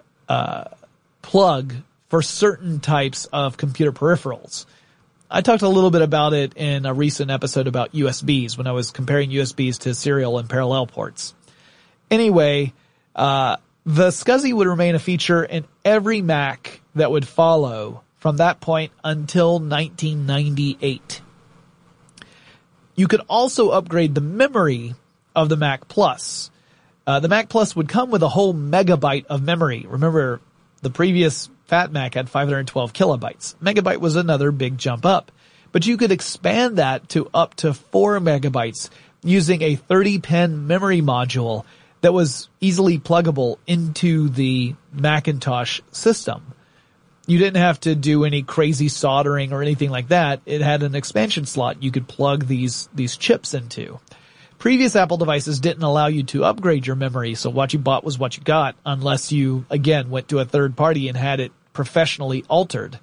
plug for certain types of computer peripherals. I talked a little bit about it in a recent episode about USBs when I was comparing USBs to serial and parallel ports. Anyway, the SCSI would remain a feature in every Mac that would follow from that point until 1998. You could also upgrade the memory of the Mac Plus. The Mac Plus would come with a whole megabyte of memory. Remember, the previous Fat Mac had 512 kilobytes. Megabyte was another big jump up. But you could expand that to up to 4 megabytes using a 30-pin memory module that was easily pluggable into the Macintosh system. You didn't have to do any crazy soldering or anything like that. It had an expansion slot you could plug these chips into. Previous Apple devices didn't allow you to upgrade your memory, so what you bought was what you got, unless you, again, went to a third party and had it professionally altered.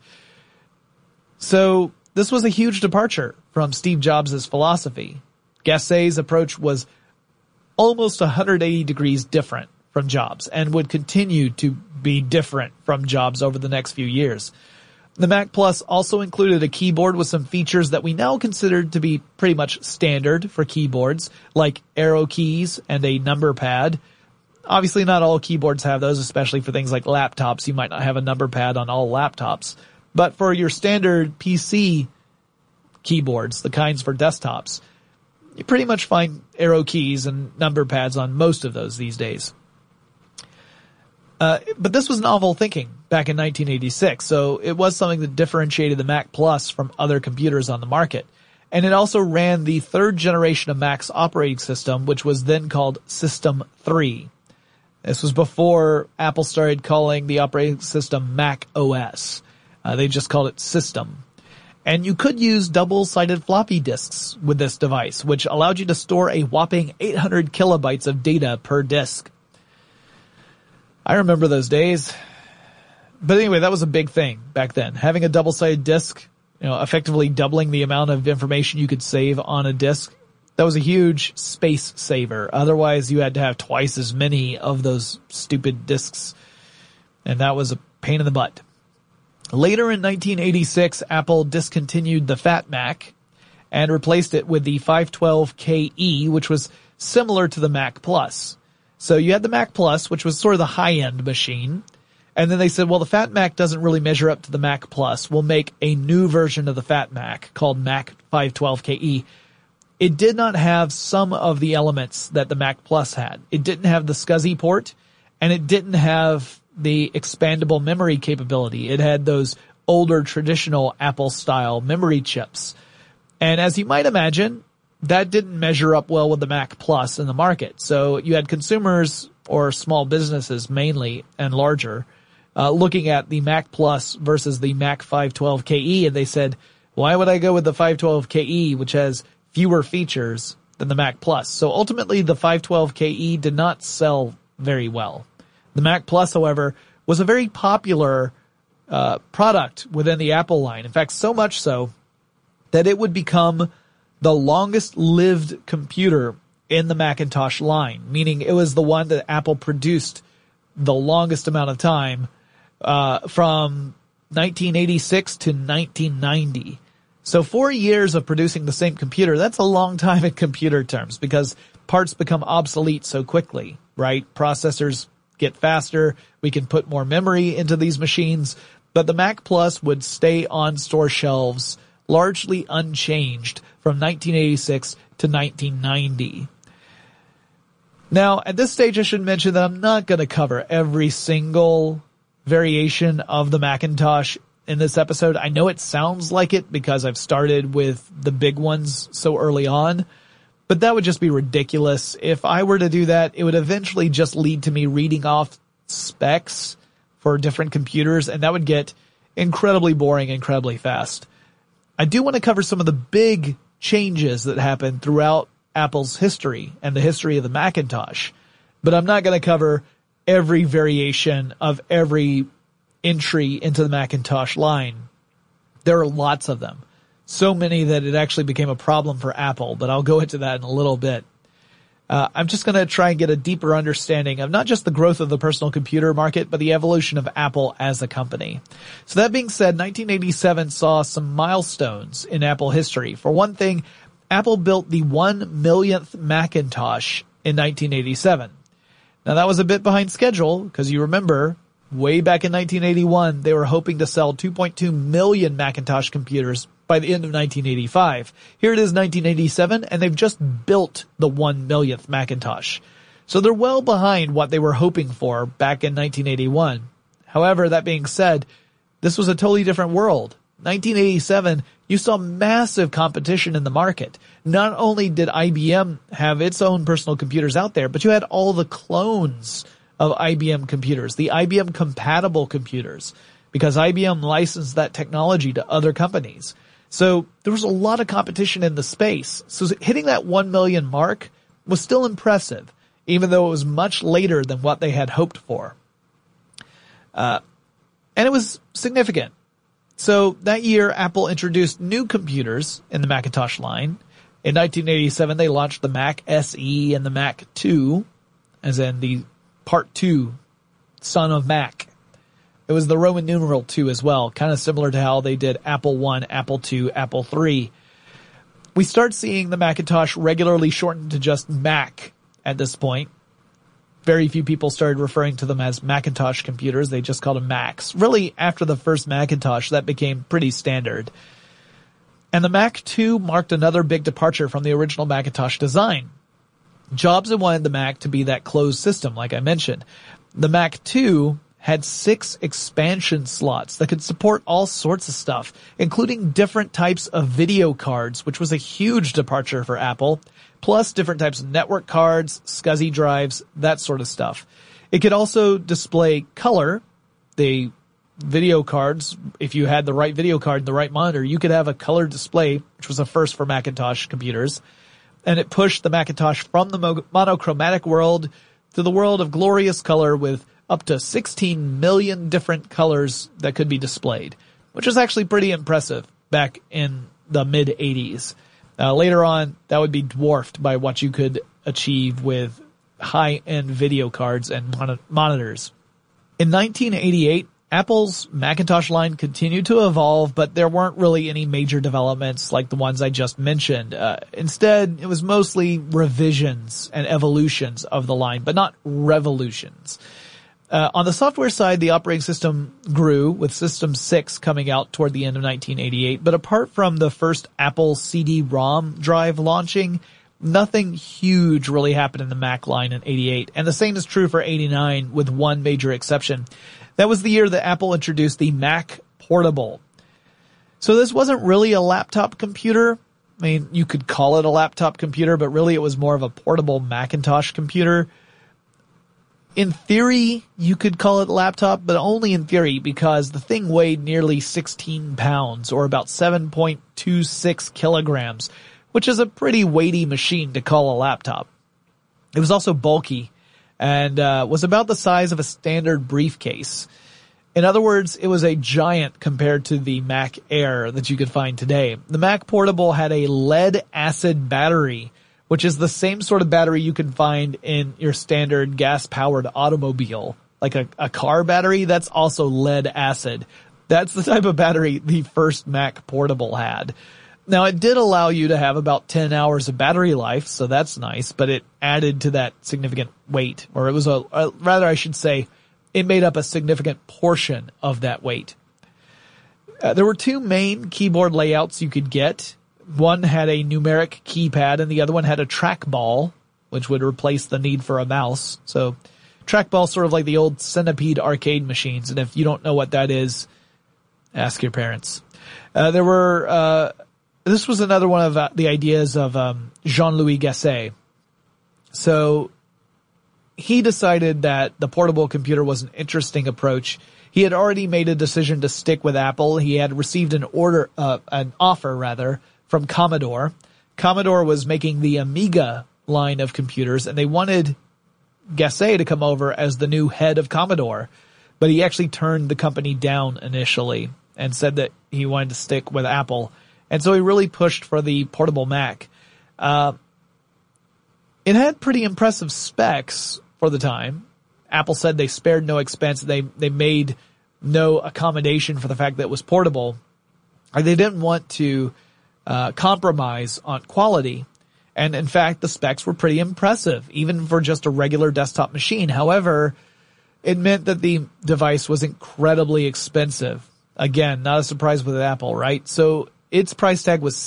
So this was a huge departure from Steve Jobs' philosophy. Gasset's approach was almost 180 degrees different from Jobs and would continue to be different from Jobs over the next few years. The Mac Plus also included a keyboard with some features that we now consider to be pretty much standard for keyboards, like arrow keys and a number pad. Obviously, not all keyboards have those, especially for things like laptops. You might not have a number pad on all laptops. But for your standard PC keyboards, the kinds for desktops, you pretty much find arrow keys and number pads on most of those these days. But this was novel thinking back in 1986, so it was something that differentiated the Mac Plus from other computers on the market. And it also ran the third generation of Mac's operating system, which was then called System 3. This was before Apple started calling the operating system Mac OS. They just called it System. And you could use double-sided floppy disks with this device, which allowed you to store a whopping 800 kilobytes of data per disk. I remember those days. But anyway, that was a big thing back then. Having a double-sided disk, effectively doubling the amount of information you could save on a disk, that was a huge space saver. Otherwise, you had to have twice as many of those stupid disks. And that was a pain in the butt. Later in 1986, Apple discontinued the Fat Mac and replaced it with the 512KE, which was similar to the Mac Plus. So you had the Mac Plus, which was sort of the high-end machine. And then they said, well, the Fat Mac doesn't really measure up to the Mac Plus. We'll make a new version of the Fat Mac called Mac 512KE. It did not have some of the elements that the Mac Plus had. It didn't have the SCSI port, and it didn't have the expandable memory capability. It had those older traditional Apple-style memory chips. And as you might imagine, that didn't measure up well with the Mac Plus in the market. So you had consumers or small businesses mainly and larger looking at the Mac Plus versus the Mac 512KE, and they said, why would I go with the 512KE, which has fewer features than the Mac Plus? So ultimately, the 512KE did not sell very well. The Mac Plus, however, was a very popular product within the Apple line. In fact, so much so that it would become the longest-lived computer in the Macintosh line, meaning it was the one that Apple produced the longest amount of time, from 1986 to 1990. So 4 years of producing the same computer, that's a long time in computer terms because parts become obsolete so quickly, right? Processors get faster. We can put more memory into these machines, but the Mac Plus would stay on store shelves largely unchanged from 1986 to 1990. Now, at this stage, I should mention that I'm not going to cover every single variation of the Macintosh in this episode. I know it sounds like it because I've started with the big ones so early on, but that would just be ridiculous. If I were to do that, it would eventually just lead to me reading off specs for different computers, and that would get incredibly boring incredibly fast. I do want to cover some of the big changes that happened throughout Apple's history and the history of the Macintosh, but I'm not going to cover every variation of every entry into the Macintosh line. There are lots of them. So many that it actually became a problem for Apple, but I'll go into that in a little bit. I'm just going to try and get a deeper understanding of not just the growth of the personal computer market, but the evolution of Apple as a company. So that being said, 1987 saw some milestones in Apple history. For one thing, Apple built the 1 millionth Macintosh in 1987. Now that was a bit behind schedule because you remember way back in 1981, they were hoping to sell 2.2 million Macintosh computers by the end of 1985. Here it is 1987, and they've just built the 1 millionth Macintosh. So they're well behind what they were hoping for back in 1981. However, that being said, this was a totally different world. 1987, you saw massive competition in the market. Not only did IBM have its own personal computers out there, but you had all the clones of IBM computers, the IBM compatible computers, because IBM licensed that technology to other companies. So there was a lot of competition in the space. So hitting that 1 million mark was still impressive, even though it was much later than what they had hoped for. And it was significant. So that year, Apple introduced new computers in the Macintosh line, In 1987, they launched the Mac SE and the Mac II, as in the Part 2, son of Mac. It was the Roman numeral 2 as well, kind of similar to how they did Apple I, Apple II, Apple III. We start seeing the Macintosh regularly shortened to just Mac at this point. Very few people started referring to them as Macintosh computers. They just called them Macs. Really, after the first Macintosh, that became pretty standard. And the Mac II marked another big departure from the original Macintosh design. Jobs had wanted the Mac to be that closed system, like I mentioned. The Mac II had 6 expansion slots that could support all sorts of stuff, including different types of video cards, which was a huge departure for Apple, plus different types of network cards, SCSI drives, that sort of stuff. It could also display color. The video cards, if you had the right video card and the right monitor, you could have a color display, which was a first for Macintosh computers. And it pushed the Macintosh from the monochromatic world to the world of glorious color with up to 16 million different colors that could be displayed, which is actually pretty impressive back in the mid-'80s. Later on, that would be dwarfed by what you could achieve with high-end video cards and monitors. In 1988, Apple's Macintosh line continued to evolve, but there weren't really any major developments like the ones I just mentioned. Instead, it was mostly revisions and evolutions of the line, but not revolutions. On the software side, the operating system grew, with System 6 coming out toward the end of 1988. But apart from the first Apple CD-ROM drive launching, nothing huge really happened in the Mac line in 88. And the same is true for 89, with one major exception. That was the year that Apple introduced the Mac Portable. So this wasn't really a laptop computer. I mean, you could call it a laptop computer, but really it was more of a portable Macintosh computer. In theory, you could call it a laptop, but only in theory, because the thing weighed nearly 16 pounds, or about 7.26 kilograms, which is a pretty weighty machine to call a laptop. It was also bulky, and was about the size of a standard briefcase. In other words, it was a giant compared to the Mac Air that you could find today. The Mac Portable had a lead-acid battery, which is the same sort of battery you can find in your standard gas-powered automobile. Like a car battery, that's also lead-acid. That's the type of battery the first Mac Portable had. Now, it did allow you to have about 10 hours of battery life, so that's nice, but it added to that significant weight. Or it was rather, I should say, it made up a significant portion of that weight. There were 2 main keyboard layouts you could get. One had a numeric keypad and the other one had a trackball, which would replace the need for a mouse. So trackball sort of like the old Centipede arcade machines. And if you don't know what that is, ask your parents. This was another one of the ideas of Jean-Louis Gasset. So he decided that the portable computer was an interesting approach. He had already made a decision to stick with Apple. He had received an offer from Commodore. Commodore was making the Amiga line of computers, and they wanted Gasset to come over as the new head of Commodore. But he actually turned the company down initially and said that he wanted to stick with Apple. And so he really pushed for the portable Mac. It had pretty impressive specs for the time. Apple said they spared no expense. They made no accommodation for the fact that it was portable. They didn't want to compromise on quality. And in fact, the specs were pretty impressive, even for just a regular desktop machine. However, it meant that the device was incredibly expensive. Again, not a surprise with Apple, right? So its price tag was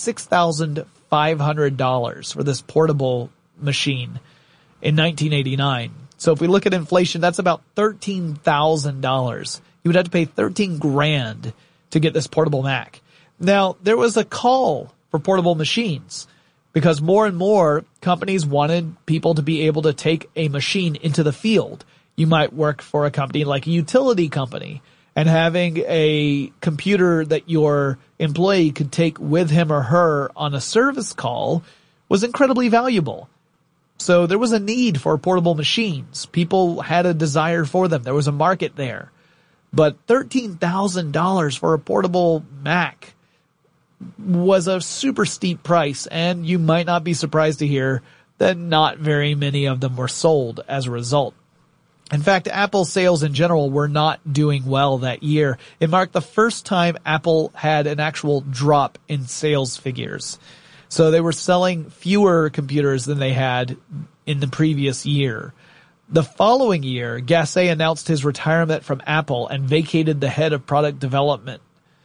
$6,500 for this portable machine in 1989. So if we look at inflation, that's about $13,000. You would have to pay $13,000 to get this portable Mac. Now, there was a call for portable machines because more and more companies wanted people to be able to take a machine into the field. You might work for a company like a utility company, and having a computer that your employee could take with him or her on a service call was incredibly valuable. So there was a need for portable machines. People had a desire for them. There was a market there. But $13,000 for a portable Mac was a super steep price, and you might not be surprised to hear that not very many of them were sold as a result. In fact, Apple sales in general were not doing well that year. It marked the first time Apple had an actual drop in sales figures. So they were selling fewer computers than they had in the previous year. The following year, Gassé announced his retirement from Apple and vacated the head of product development.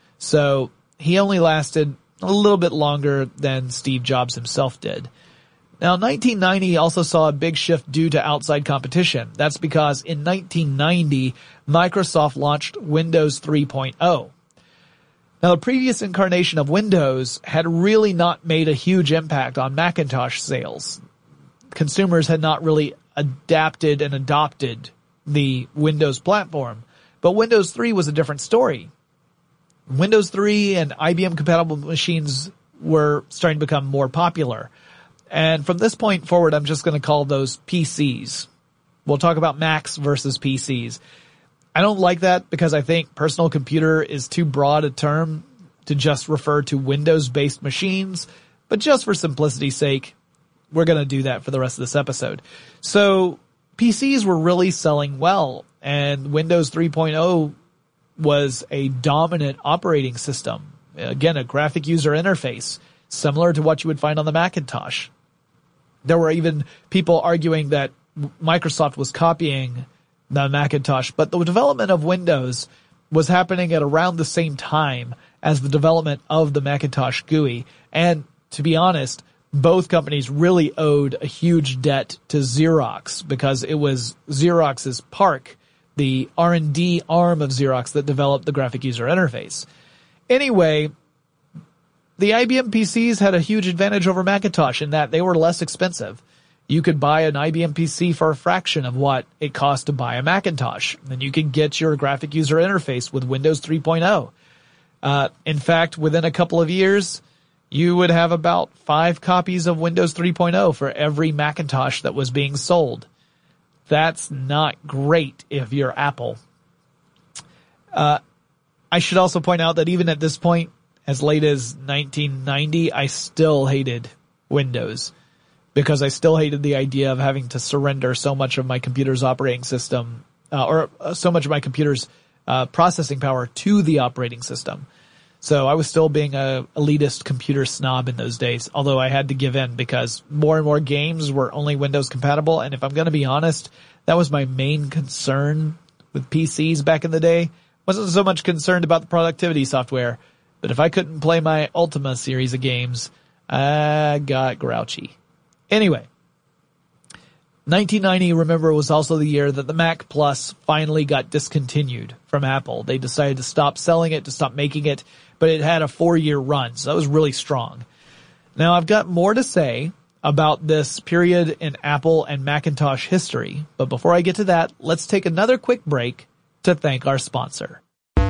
So he only lasted a little bit longer than Steve Jobs himself did. Now, 1990 also saw a big shift due to outside competition. That's because in 1990, Microsoft launched Windows 3.0. Now, the previous incarnation of Windows had really not made a huge impact on Macintosh sales. Consumers had not really adapted and adopted the Windows platform. But Windows 3 was a different story. Windows 3 and IBM-compatible machines were starting to become more popular. And from this point forward, I'm just going to call those PCs. We'll talk about Macs versus PCs. I don't like that because I think personal computer is too broad a term to just refer to Windows-based machines. But just for simplicity's sake, we're going to do that for the rest of this episode. So PCs were really selling well, and Windows 3.0 was a dominant operating system. Again, a graphic user interface, similar to what you would find on the Macintosh. There were even people arguing that Microsoft was copying the Macintosh, but the development of Windows was happening at around the same time as the development of the Macintosh GUI. And to be honest, both companies really owed a huge debt to Xerox because it was Xerox's PARC, the R&D arm of Xerox, that developed the graphic user interface. Anyway, the IBM PCs had a huge advantage over Macintosh in that they were less expensive. You could buy an IBM PC for a fraction of what it cost to buy a Macintosh. And you could get your graphic user interface with Windows 3.0. In fact, within a couple of years, you would have about 5 copies of Windows 3.0 for every Macintosh that was being sold. That's not great if you're Apple. I should also point out that even at this point, as late as 1990, I still hated Windows because I still hated the idea of having to surrender so much of my computer's operating system, or so much of my computer's processing power to the operating system. So I was still being a elitist computer snob in those days, although I had to give in because more and more games were only Windows compatible. And if I'm going to be honest, that was my main concern with PCs back in the day. Wasn't so much concerned about the productivity software, but if I couldn't play my Ultima series of games, I got grouchy. Anyway, 1990, remember, was also the year that the Mac Plus finally got discontinued from Apple. They decided to stop selling it, to stop making it, but it had a 4-year run, so that was really strong. Now, I've got more to say about this period in Apple and Macintosh history, but before I get to that, let's take another quick break to thank our sponsor.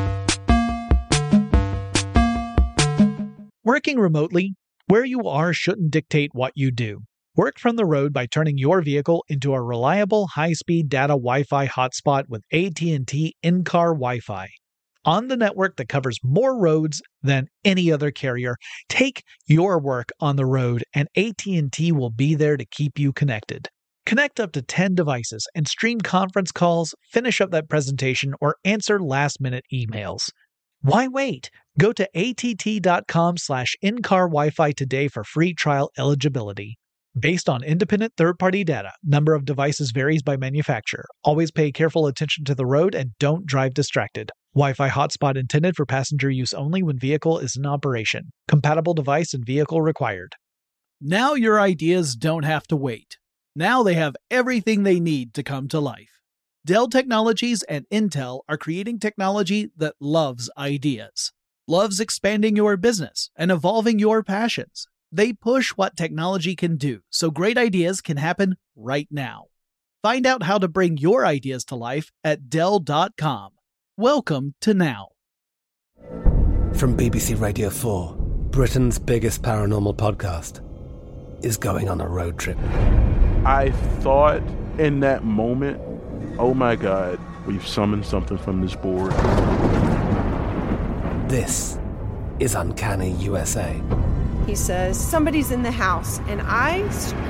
Working remotely, where you are shouldn't dictate what you do. Work from the road by turning your vehicle into a reliable high-speed data Wi-Fi hotspot with AT&T in-car Wi-Fi. On the network that covers more roads than any other carrier, take your work on the road and AT&T will be there to keep you connected. Connect up to 10 devices and stream conference calls, finish up that presentation, or answer last-minute emails. Why wait? Go to att.com/in-car Wi-Fi today for free trial eligibility. Based on independent third-party data, number of devices varies by manufacturer. Always pay careful attention to the road and don't drive distracted. Wi-Fi hotspot intended for passenger use only when vehicle is in operation. Compatible device and vehicle required. Now your ideas don't have to wait. Now they have everything they need to come to life. Dell Technologies and Intel are creating technology that loves ideas, loves expanding your business and evolving your passions. They push what technology can do so great ideas can happen right now. Find out how to bring your ideas to life at Dell.com. Welcome to Now. From BBC Radio 4, Britain's biggest paranormal podcast is going on a road trip. I thought in that moment, oh my God, we've summoned something from this board. This is Uncanny USA. He says, somebody's in the house, and I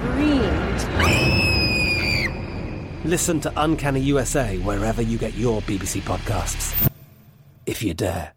screamed. Listen to Uncanny USA wherever you get your BBC podcasts, if you dare.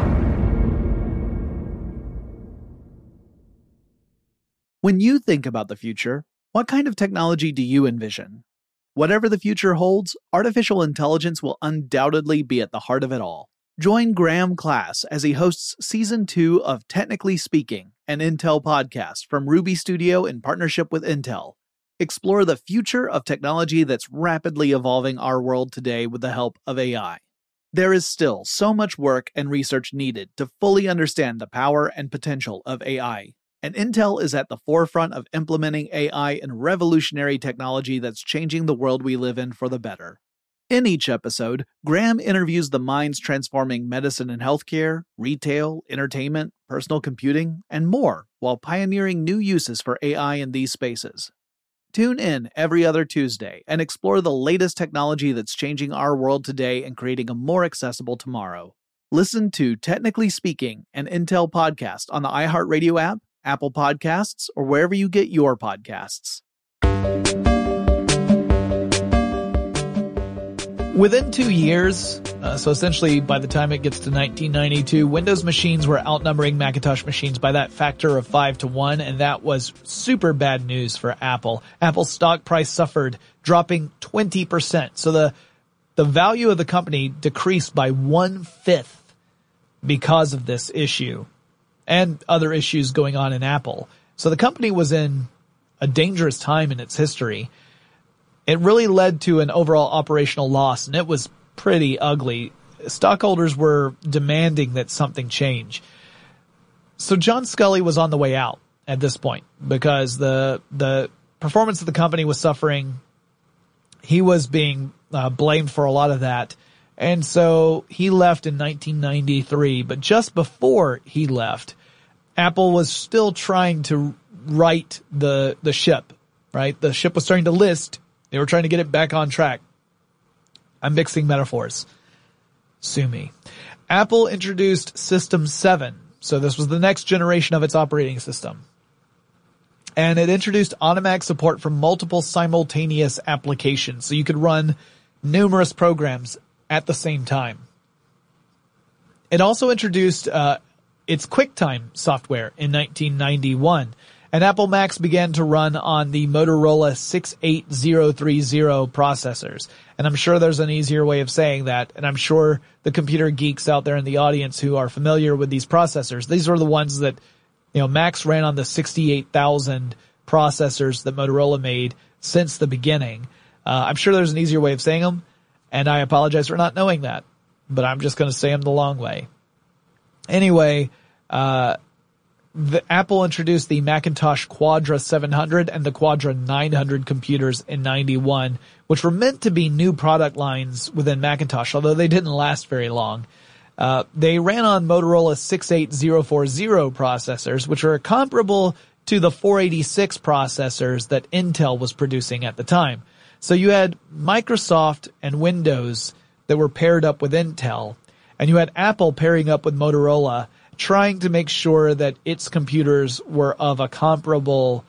When you think about the future, what kind of technology do you envision? Whatever the future holds, artificial intelligence will undoubtedly be at the heart of it all. Join Graham Class as he hosts Season 2 of Technically Speaking, an Intel podcast from Ruby Studio in partnership with Intel. Explore the future of technology that's rapidly evolving our world today with the help of AI. There is still so much work and research needed to fully understand the power and potential of AI. And Intel is at the forefront of implementing AI in revolutionary technology that's changing the world we live in for the better. In each episode, Graham interviews the minds transforming medicine and healthcare, retail, entertainment, personal computing, and more, while pioneering new uses for AI in these spaces. Tune in every other Tuesday and explore the latest technology that's changing our world today and creating a more accessible tomorrow. Listen to Technically Speaking, an Intel podcast on the iHeartRadio app, Apple Podcasts, or wherever you get your podcasts. Within 2 years, so essentially by the time it gets to 1992, Windows machines were outnumbering Macintosh machines by that factor of 5 to 1, and that was super bad news for Apple. Apple's stock price suffered, dropping 20%. So the value of the company decreased by 1/5 because of this issue and other issues going on in Apple. So the company was in a dangerous time in its history. It really led to an overall operational loss, and it was pretty ugly. Stockholders were demanding that something change. So John Sculley was on the way out at this point because the performance of the company was suffering. He was being blamed for a lot of that. And so he left in 1993. But just before he left, Apple was still trying to right the ship, right? The ship was starting to list. They were trying to get it back on track. I'm mixing metaphors. Sue me. Apple introduced System 7. So this was the next generation of its operating system. And it introduced automatic support for multiple simultaneous applications. So you could run numerous programs at the same time. It also introduced its QuickTime software in 1991. And Apple Macs began to run on the Motorola 68030 processors. And I'm sure there's an easier way of saying that. And I'm sure the computer geeks out there in the audience who are familiar with these processors, these are the ones that, Macs ran on the 68,000 processors that Motorola made since the beginning. I'm sure there's an easier way of saying them. And I apologize for not knowing that. But I'm just going to say them the long way. Anyway, Apple introduced the Macintosh Quadra 700 and the Quadra 900 computers in 91, which were meant to be new product lines within Macintosh, although they didn't last very long. They ran on Motorola 68040 processors, which are comparable to the 486 processors that Intel was producing at the time. So you had Microsoft and Windows that were paired up with Intel, and you had Apple pairing up with Motorola, trying to make sure that its computers were of a comparable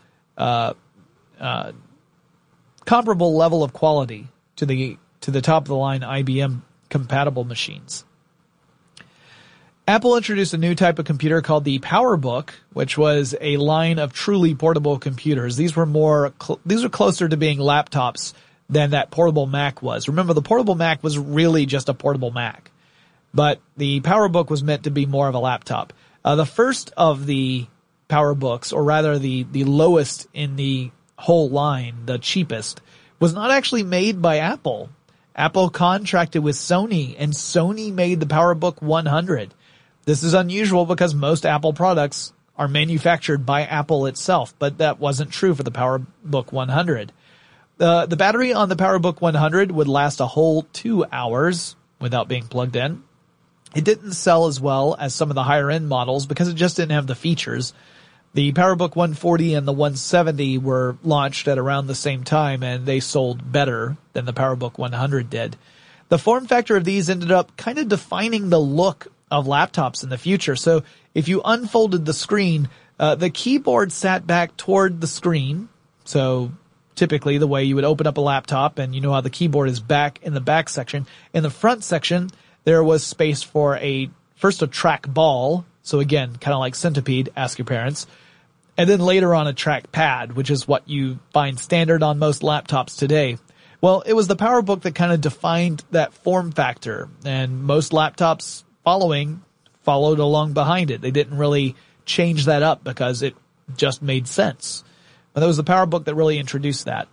level of quality to the top of the line IBM compatible machines. Apple introduced a new type of computer called the PowerBook, which was a line of truly portable computers. These were closer to being laptops than that portable Mac was. Remember, the portable Mac was really just a portable Mac. But the PowerBook was meant to be more of a laptop. The first of the PowerBooks, or rather the lowest in the whole line, the cheapest, was not actually made by Apple. Apple contracted with Sony, and Sony made the PowerBook 100. This is unusual because most Apple products are manufactured by Apple itself, but that wasn't true for the PowerBook 100. The battery on the PowerBook 100 would last a whole 2 hours without being plugged in. It didn't sell as well as some of the higher end models because it just didn't have the features. The PowerBook 140 and the 170 were launched at around the same time, and they sold better than the PowerBook 100 did. The form factor of these ended up kind of defining the look of laptops in the future. So if you unfolded the screen, the keyboard sat back toward the screen. So typically the way you would open up a laptop, and you know how the keyboard is back in the back section. In the front section, there was space for first a track ball. So again, kind of like Centipede, ask your parents. And then later on a track pad, which is what you find standard on most laptops today. Well, it was the PowerBook that kind of defined that form factor, and most laptops followed along behind it. They didn't really change that up because it just made sense. But it was the PowerBook that really introduced that.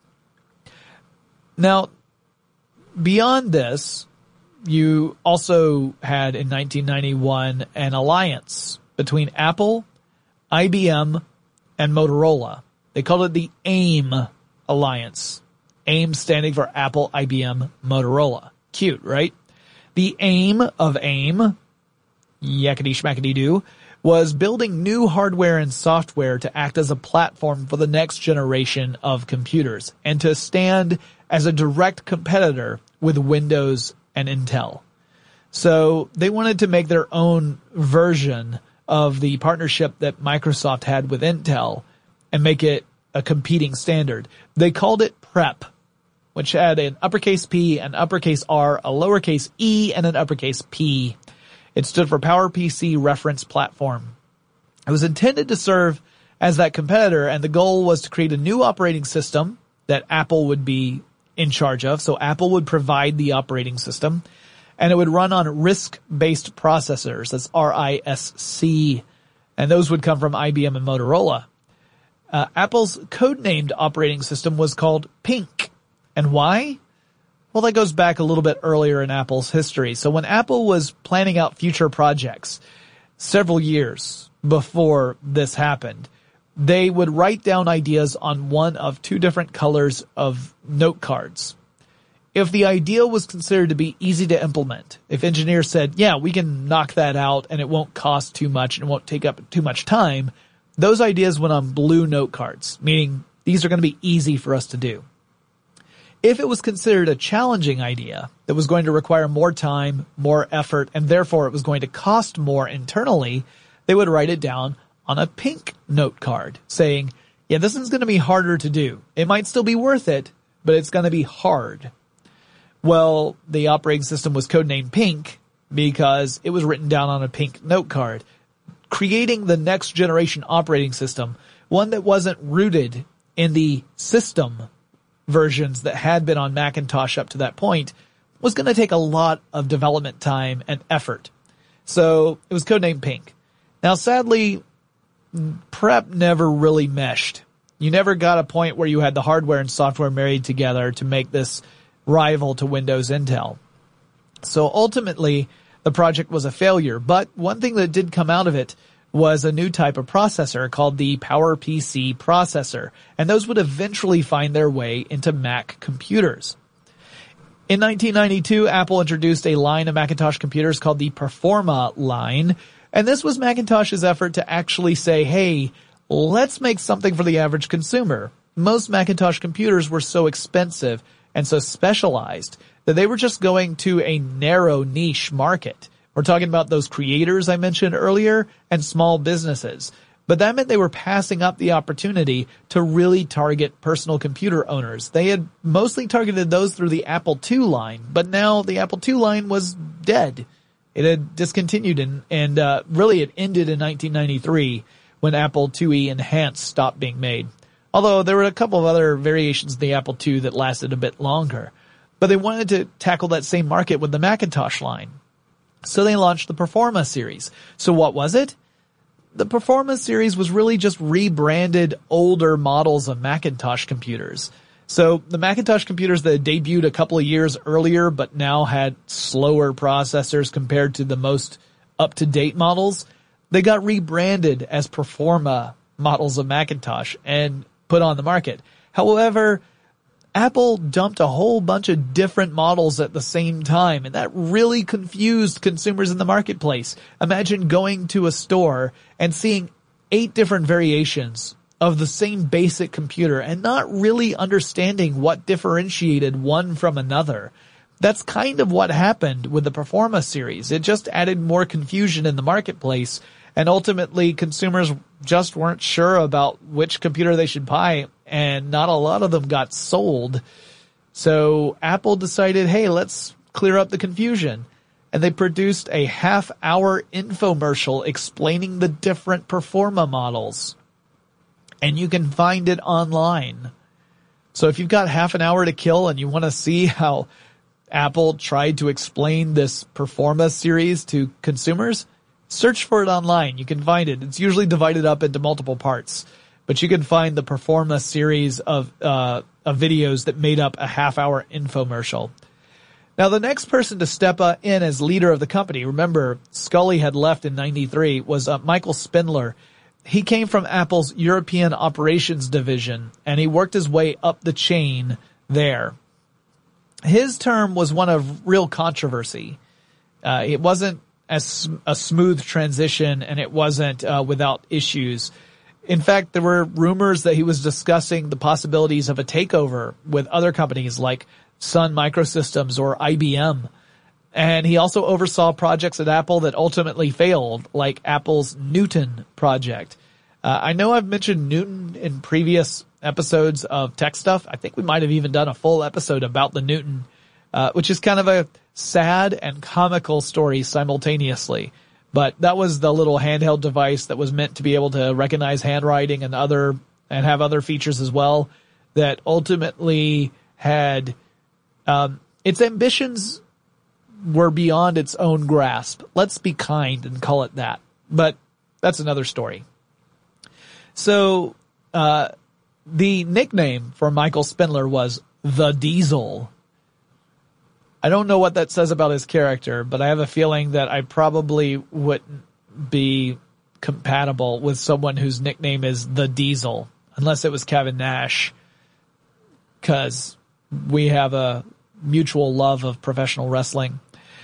Now, beyond this, you also had in 1991 an alliance between Apple, IBM, and Motorola. They called it the AIM Alliance. AIM standing for Apple, IBM, Motorola. Cute, right? The aim of AIM, yakety schmackety doo, was building new hardware and software to act as a platform for the next generation of computers and to stand as a direct competitor with Windows and Intel. So they wanted to make their own version of the partnership that Microsoft had with Intel and make it a competing standard. They called it PrEP, which had an uppercase P, an uppercase R, a lowercase e, and an uppercase P. It stood for PowerPC Reference Platform. It was intended to serve as that competitor, and the goal was to create a new operating system that Apple would be in charge of. So Apple would provide the operating system, and it would run on RISC-based processors. That's RISC, and those would come from IBM and Motorola. Apple's codenamed operating system was called Pink. And why? Well, that goes back a little bit earlier in Apple's history. So when Apple was planning out future projects several years before this happened, they would write down ideas on one of two different colors of note cards. If the idea was considered to be easy to implement, if engineers said, yeah, we can knock that out and it won't cost too much and it won't take up too much time, those ideas went on blue note cards, meaning these are going to be easy for us to do. If it was considered a challenging idea that was going to require more time, more effort, and therefore it was going to cost more internally, they would write it down on a pink note card saying, yeah, this one's going to be harder to do. It might still be worth it, but it's going to be hard. Well, the operating system was codenamed Pink because it was written down on a pink note card, creating the next generation operating system, one that wasn't rooted in the system versions that had been on Macintosh up to that point, was going to take a lot of development time and effort. So it was codenamed Pink. Now, sadly, PrEP never really meshed. You never got a point where you had the hardware and software married together to make this rival to Windows Intel. So ultimately, the project was a failure. But one thing that did come out of it was a new type of processor called the PowerPC processor, and those would eventually find their way into Mac computers. In 1992, Apple introduced a line of Macintosh computers called the Performa line, and this was Macintosh's effort to actually say, hey, let's make something for the average consumer. Most Macintosh computers were so expensive and so specialized that they were just going to a narrow niche market. We're talking about those creators I mentioned earlier and small businesses. But that meant they were passing up the opportunity to really target personal computer owners. They had mostly targeted those through the Apple II line, but now the Apple II line was dead. It had discontinued and really it ended in 1993 when Apple IIe Enhanced stopped being made. Although there were a couple of other variations of the Apple II that lasted a bit longer. But they wanted to tackle that same market with the Macintosh line. So they launched the Performa series. So what was it? The Performa series was really just rebranded older models of Macintosh computers. So the Macintosh computers that debuted a couple of years earlier but now had slower processors compared to the most up-to-date models, they got rebranded as Performa models of Macintosh and put on the market. However, Apple dumped a whole bunch of different models at the same time, and that really confused consumers in the marketplace. Imagine going to a store and seeing 8 different variations of the same basic computer and not really understanding what differentiated one from another. That's kind of what happened with the Performa series. It just added more confusion in the marketplace, and ultimately consumers just weren't sure about which computer they should buy, and not a lot of them got sold. So Apple decided, hey, let's clear up the confusion. And they produced a half-hour infomercial explaining the different Performa models. And you can find it online. So if you've got half an hour to kill and you want to see how Apple tried to explain this Performa series to consumers, search for it online. You can find it. It's usually divided up into multiple parts, but you can find the Performa series of videos that made up a half-hour infomercial. Now, the next person to step in as leader of the company, remember, Scully had left in 93, was Michael Spindler. He came from Apple's European operations division, and he worked his way up the chain there. His term was one of real controversy. It wasn't a smooth transition, and it wasn't without issues. In fact, there were rumors that he was discussing the possibilities of a takeover with other companies like Sun Microsystems or IBM. And he also oversaw projects at Apple that ultimately failed, like Apple's Newton project. I know I've mentioned Newton in previous episodes of Tech Stuff. I think we might have even done a full episode about the Newton, which is kind of a sad and comical story simultaneously. But that was the little handheld device that was meant to be able to recognize handwriting and have other features as well, that ultimately had its ambitions were beyond its own grasp. Let's be kind and call it that. But that's another story. So the nickname for Michael Spindler was The Diesel. I don't know what that says about his character, but I have a feeling that I probably wouldn't be compatible with someone whose nickname is The Diesel, unless it was Kevin Nash, because we have a mutual love of professional wrestling.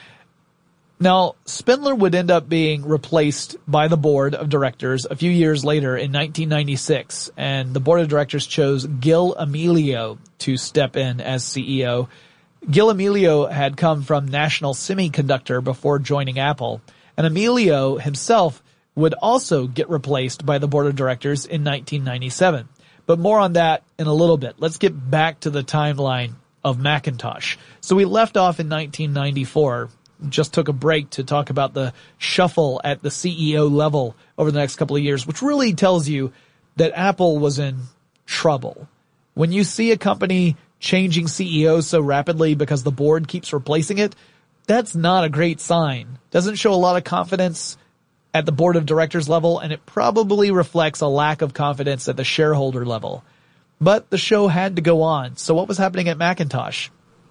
Now, Spindler would end up being replaced by the board of directors a few years later in 1996, and the board of directors chose Gil Amelio to step in as CEO. Gil Amelio had come from National Semiconductor before joining Apple, and Amelio himself would also get replaced by the board of directors in 1997. But more on that in a little bit. Let's get back to the timeline of Macintosh. So we left off in 1994, just took a break to talk about the shuffle at the CEO level over the next couple of years, which really tells you that Apple was in trouble. When you see a company changing CEOs so rapidly because the board keeps replacing it, that's not a great sign. Doesn't show a lot of confidence at the board of directors level, and it probably reflects a lack of confidence at the shareholder level. But the show had to go on. So what was happening at Macintosh?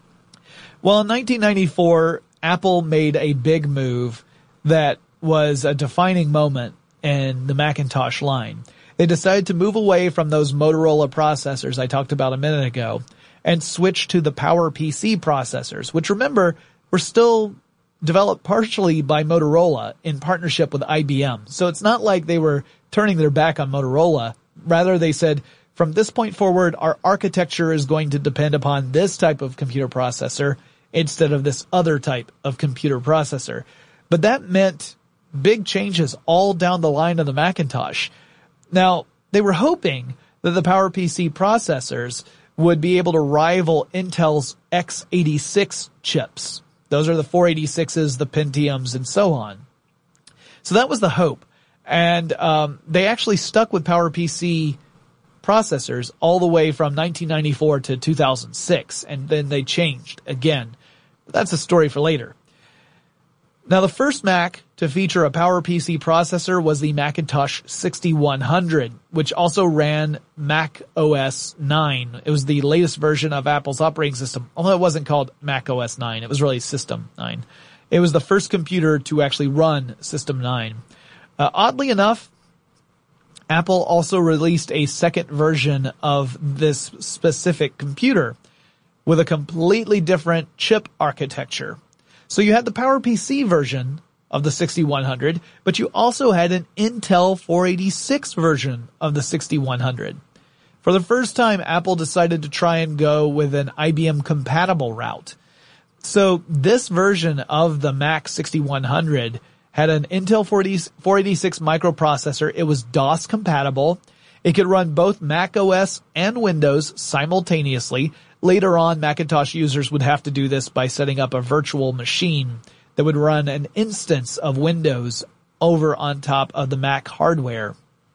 Well, in 1994, Apple made a big move that was a defining moment in the Macintosh line. They decided to move away from those Motorola processors I talked about a minute ago and switch to the PowerPC processors, which, remember, were still developed partially by Motorola in partnership with IBM. So it's not like they were turning their back on Motorola. Rather, they said, from this point forward, our architecture is going to depend upon this type of computer processor instead of this other type of computer processor. But that meant big changes all down the line of the Macintosh. Now, they were hoping that the PowerPC processors would be able to rival Intel's x86 chips. Those are the 486s, the Pentiums, and so on. So that was the hope. And they actually stuck with PowerPC processors all the way from 1994 to 2006, and then they changed again. But that's a story for later. Now, the first Mac to feature a PowerPC processor was the Macintosh 6100, which also ran Mac OS 9. It was the latest version of Apple's operating system, although it wasn't called Mac OS 9. It was really System 9. It was the first computer to actually run System 9. Oddly enough, Apple also released a second version of this specific computer with a completely different chip architecture. So you had the PowerPC version of the 6100, but you also had an Intel 486 version of the 6100. For the first time, Apple decided to try and go with an IBM compatible route. So this version of the Mac 6100 had an Intel 486 microprocessor. It was DOS compatible. It could run both Mac OS and Windows simultaneously. Later on, Macintosh users would have to do this by setting up a virtual machine that would run an instance of Windows over on top of the Mac hardware.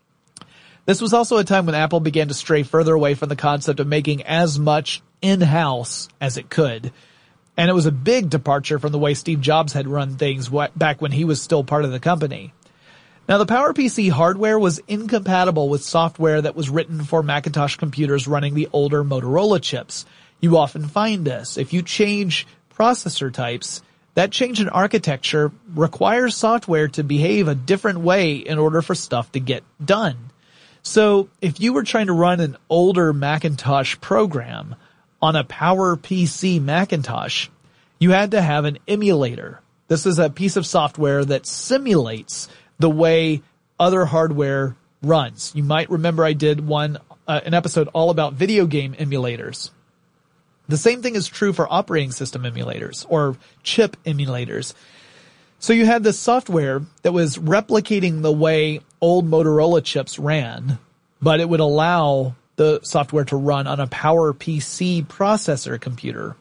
This was also a time when Apple began to stray further away from the concept of making as much in-house as it could. And it was a big departure from the way Steve Jobs had run things back when he was still part of the company. Now, the PowerPC hardware was incompatible with software that was written for Macintosh computers running the older Motorola chips. You often find this. If you change processor types, that change in architecture requires software to behave a different way in order for stuff to get done. So if you were trying to run an older Macintosh program on a PowerPC Macintosh, you had to have an emulator. This is a piece of software that simulates the way other hardware runs. You might remember I did an episode all about video game emulators. The same thing is true for operating system emulators or chip emulators. So you had this software that was replicating the way old Motorola chips ran, but it would allow the software to run on a PowerPC processor computer.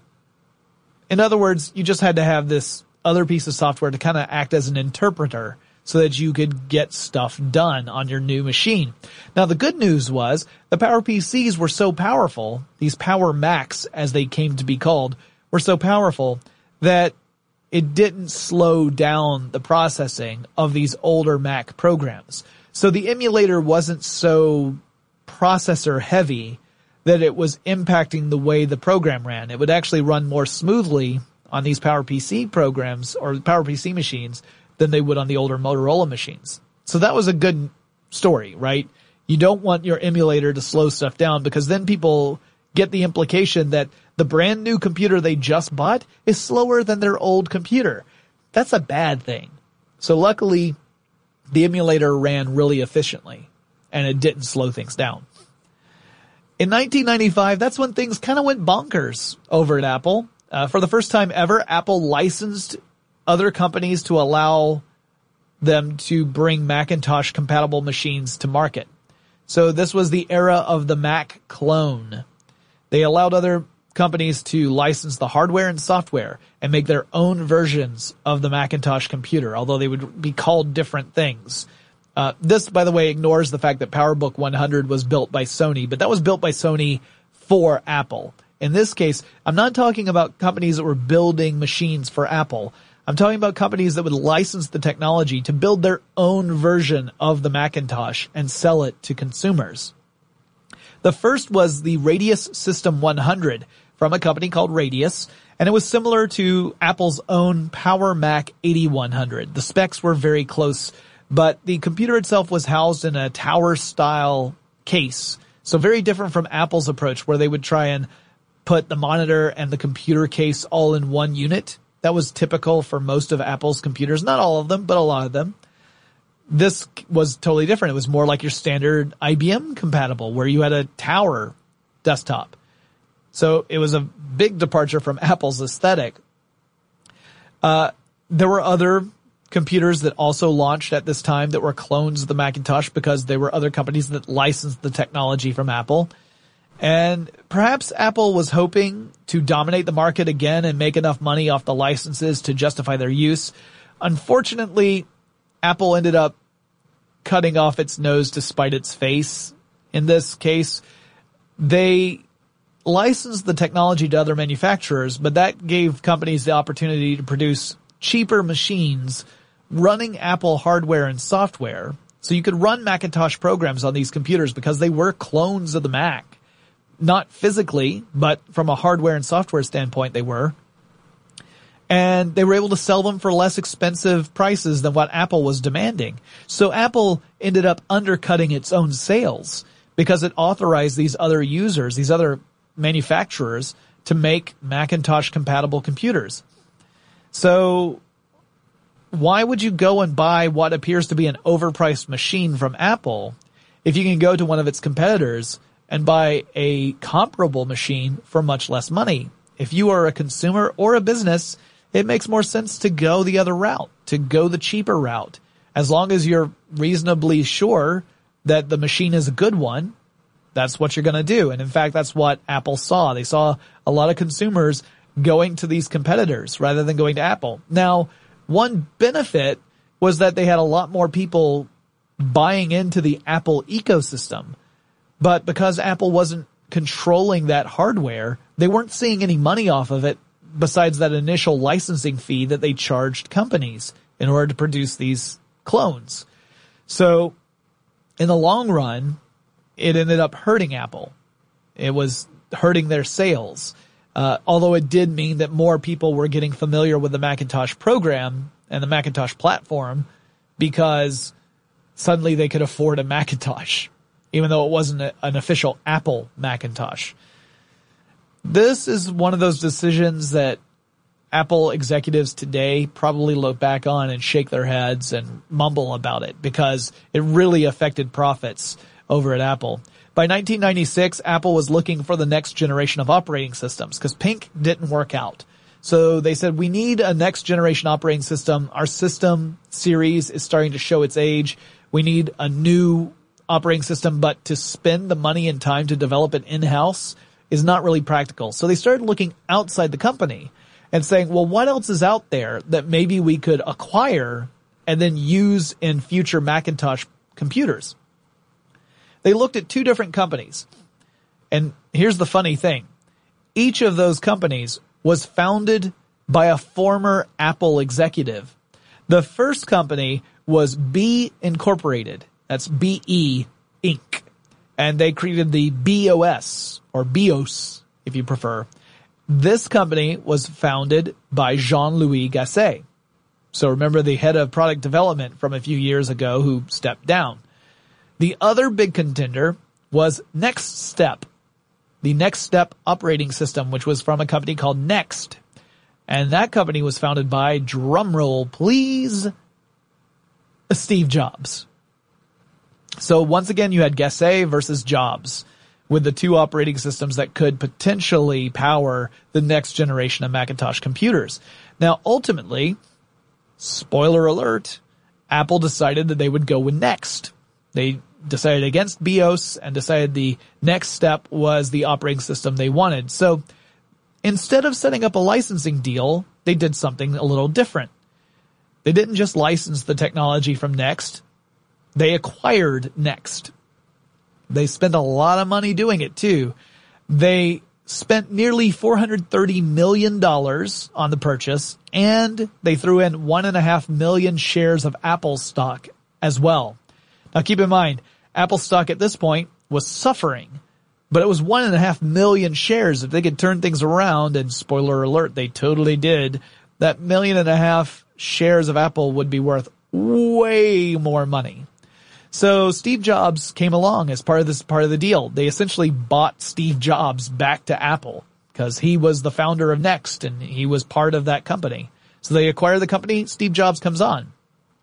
In other words, you just had to have this other piece of software to kind of act as an interpreter so that you could get stuff done on your new machine. Now, the good news was the PowerPCs were so powerful, these Power Macs, as they came to be called, were so powerful that it didn't slow down the processing of these older Mac programs. So the emulator wasn't so processor heavy that it was impacting the way the program ran. It would actually run more smoothly on these PowerPC programs or PowerPC machines than they would on the older Motorola machines. So that was a good story, right? You don't want your emulator to slow stuff down because then people get the implication that the brand new computer they just bought is slower than their old computer. That's a bad thing. So luckily, the emulator ran really efficiently and it didn't slow things down. In 1995, that's when things kind of went bonkers over at Apple. For the first time ever, Apple licensed other companies to allow them to bring Macintosh compatible machines to market. So this was the era of the Mac clone. They allowed other companies to license the hardware and software and make their own versions of the Macintosh computer, although they would be called different things. This, by the way, ignores the fact that PowerBook 100 was built by Sony, but that was built by Sony for Apple. In this case, I'm not talking about companies that were building machines for Apple. I'm talking about companies that would license the technology to build their own version of the Macintosh and sell it to consumers. The first was the Radius System 100 from a company called Radius, and it was similar to Apple's own Power Mac 8100. The specs were very close, but the computer itself was housed in a tower-style case. So very different from Apple's approach, where they would try and put the monitor and the computer case all in one unit. That was typical for most of Apple's computers. Not all of them, but a lot of them. This was totally different. It was more like your standard IBM compatible, where you had a tower desktop. So it was a big departure from Apple's aesthetic. There were other computers that also launched at this time that were clones of the Macintosh because there were other companies that licensed the technology from Apple. And perhaps Apple was hoping to dominate the market again and make enough money off the licenses to justify their use. Unfortunately, Apple ended up cutting off its nose to spite its face. In this case, they licensed the technology to other manufacturers, but that gave companies the opportunity to produce cheaper machines running Apple hardware and software. So you could run Macintosh programs on these computers because they were clones of the Mac. Not physically, but from a hardware and software standpoint, they were. And they were able to sell them for less expensive prices than what Apple was demanding. So Apple ended up undercutting its own sales because it authorized these other users, these other manufacturers, to make Macintosh-compatible computers. So why would you go and buy what appears to be an overpriced machine from Apple if you can go to one of its competitors and buy a comparable machine for much less money? If you are a consumer or a business, it makes more sense to go the other route, to go the cheaper route. As long as you're reasonably sure that the machine is a good one, that's what you're going to do. And in fact, that's what Apple saw. They saw a lot of consumers going to these competitors rather than going to Apple. Now, one benefit was that they had a lot more people buying into the Apple ecosystem. But because Apple wasn't controlling that hardware, they weren't seeing any money off of it besides that initial licensing fee that they charged companies in order to produce these clones. So in the long run, it ended up hurting Apple. It was hurting their sales. Although it did mean that more people were getting familiar with the Macintosh program and the Macintosh platform because suddenly they could afford a Macintosh, even though it wasn't an official Apple Macintosh. This is one of those decisions that Apple executives today probably look back on and shake their heads and mumble about it because it really affected profits over at Apple. By 1996, Apple was looking for the next generation of operating systems because Pink didn't work out. So they said, we need a next generation operating system. Our system series is starting to show its age. We need a new operating system, but to spend the money and time to develop it in-house is not really practical. So they started looking outside the company and saying, well, what else is out there that maybe we could acquire and then use in future Macintosh computers? They looked at two different companies. And here's the funny thing. Each of those companies was founded by a former Apple executive. The first company was B Incorporated. That's B-E Inc. And they created the BOS, or BIOS, if you prefer. This company was founded by Jean-Louis Gasset. So remember the head of product development from a few years ago who stepped down. The other big contender was Next Step, the Next Step operating system, which was from a company called Next. And that company was founded by, drumroll please, Steve Jobs. So once again, you had Gasset versus Jobs with the two operating systems that could potentially power the next generation of Macintosh computers. Now, ultimately, spoiler alert, Apple decided that they would go with Next. They decided against BIOS and decided the Next Step was the operating system they wanted. So instead of setting up a licensing deal, they did something a little different. They didn't just license the technology from Next. They acquired Next. They spent a lot of money doing it too. They spent nearly $430 million on the purchase, and they threw in 1.5 million shares of Apple stock as well. Now keep in mind, Apple stock at this point was suffering, but it was 1.5 million shares. If they could turn things around, and spoiler alert, they totally did, that 1.5 million shares of Apple would be worth way more money. So Steve Jobs came along as part of the deal. They essentially bought Steve Jobs back to Apple because he was the founder of Next and he was part of that company. So they acquire the company, Steve Jobs comes on.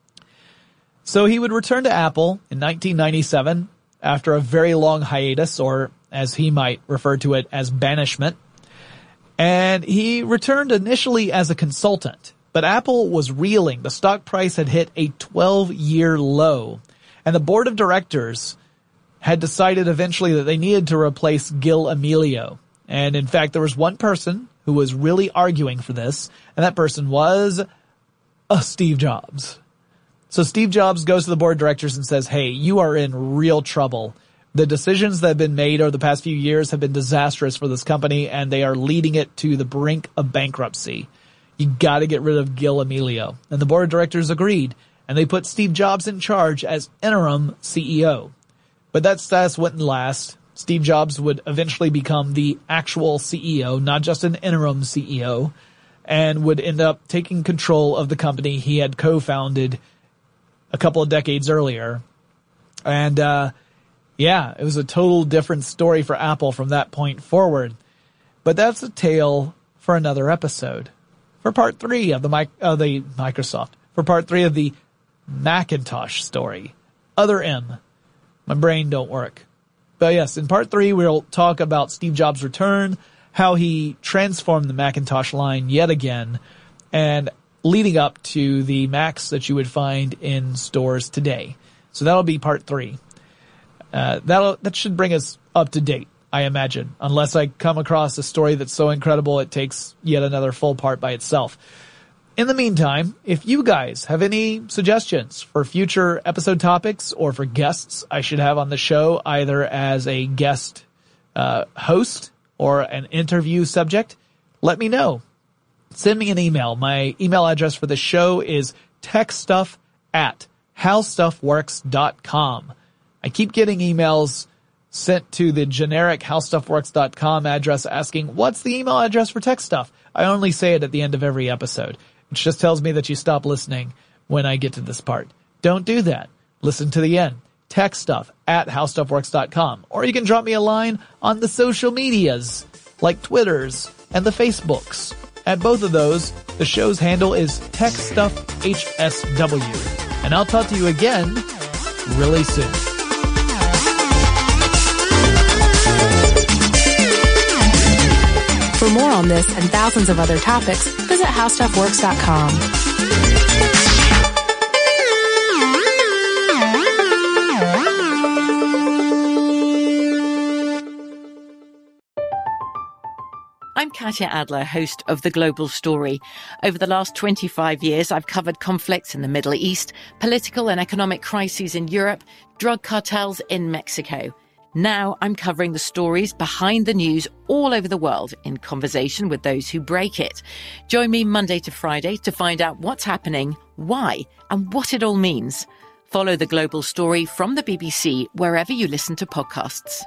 So he would return to Apple in 1997 after a very long hiatus, or as he might refer to it as banishment. And he returned initially as a consultant, but Apple was reeling. The stock price had hit a 12-year low. And the board of directors had decided eventually that they needed to replace Gil Amelio. And in fact, there was one person who was really arguing for this, and that person was Steve Jobs. So Steve Jobs goes to the board of directors and says, hey, you are in real trouble. The decisions that have been made over the past few years have been disastrous for this company, and they are leading it to the brink of bankruptcy. You got to get rid of Gil Amelio. And the board of directors agreed. And they put Steve Jobs in charge as interim CEO. But that status wouldn't last. Steve Jobs would eventually become the actual CEO, not just an interim CEO, and would end up taking control of the company he had co-founded a couple of decades earlier. And, it was a total different story for Apple from that point forward. But that's a tale for another episode. For part 3 of the Microsoft. For part 3 of the Macintosh story. Other M. My brain don't work. But yes, in part 3, we'll talk about Steve Jobs' return, how he transformed the Macintosh line yet again, and leading up to the Macs that you would find in stores today. So that'll be part 3. That should bring us up to date, I imagine, unless I come across a story that's so incredible it takes yet another full part by itself. In the meantime, if you guys have any suggestions for future episode topics or for guests I should have on the show, either as a guest host or an interview subject, let me know. Send me an email. My email address for the show is techstuff@howstuffworks.com. I keep getting emails sent to the generic howstuffworks.com address asking, what's the email address for Tech Stuff? I only say it at the end of every episode, which just tells me that you stop listening when I get to this part. Don't do that. Listen to the end. techstuff@howstuffworks.com. Or you can drop me a line on the social medias, like Twitters and the Facebooks. At both of those, the show's handle is TechStuffHSW. And I'll talk to you again really soon. For more on this and thousands of other topics, visit howstuffworks.com. I'm Katya Adler, host of The Global Story. Over the last 25 years, I've covered conflicts in the Middle East, political and economic crises in Europe, drug cartels in Mexico. Now I'm covering the stories behind the news all over the world in conversation with those who break it. Join me Monday to Friday to find out what's happening, why, and what it all means. Follow The Global Story from the BBC wherever you listen to podcasts.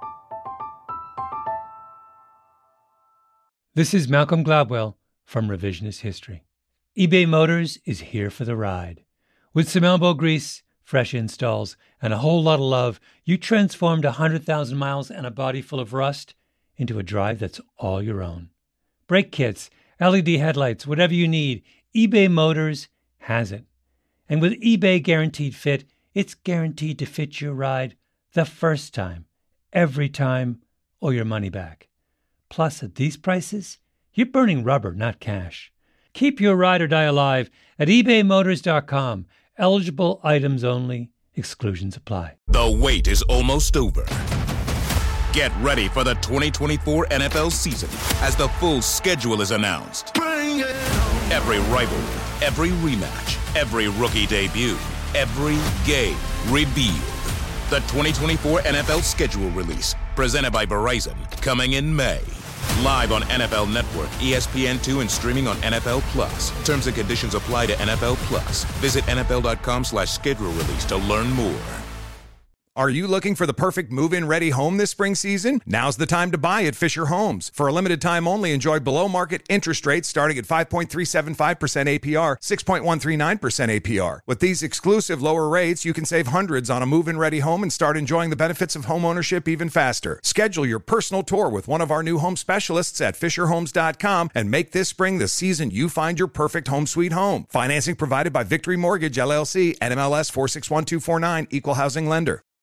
This is Malcolm Gladwell from Revisionist History. eBay Motors is here for the ride. With some elbow grease, fresh installs, and a whole lot of love, you transformed 100,000 miles and a body full of rust into a drive that's all your own. Brake kits, LED headlights, whatever you need, eBay Motors has it. And with eBay Guaranteed Fit, it's guaranteed to fit your ride the first time, every time, or your money back. Plus, at these prices, you're burning rubber, not cash. Keep your ride or die alive at ebaymotors.com. Eligible items only. Exclusions apply. The wait is almost over. Get ready for the 2024 NFL season as the full schedule is announced. Every rivalry, every rematch, every rookie debut, every game revealed. The 2024 NFL schedule release, presented by Verizon, coming in May. Live on NFL Network, ESPN2, and streaming on NFL Plus. Terms and conditions apply to NFL Plus. Visit NFL.com/schedule release to learn more. Are you looking for the perfect move-in ready home this spring season? Now's the time to buy at Fisher Homes. For a limited time only, enjoy below-market interest rates starting at 5.375% APR, 6.139% APR. With these exclusive lower rates, you can save hundreds on a move-in ready home and start enjoying the benefits of homeownership even faster. Schedule your personal tour with one of our new home specialists at FisherHomes.com and make this spring the season you find your perfect home sweet home. Financing provided by Victory Mortgage, LLC, NMLS 461249, Equal Housing Lender.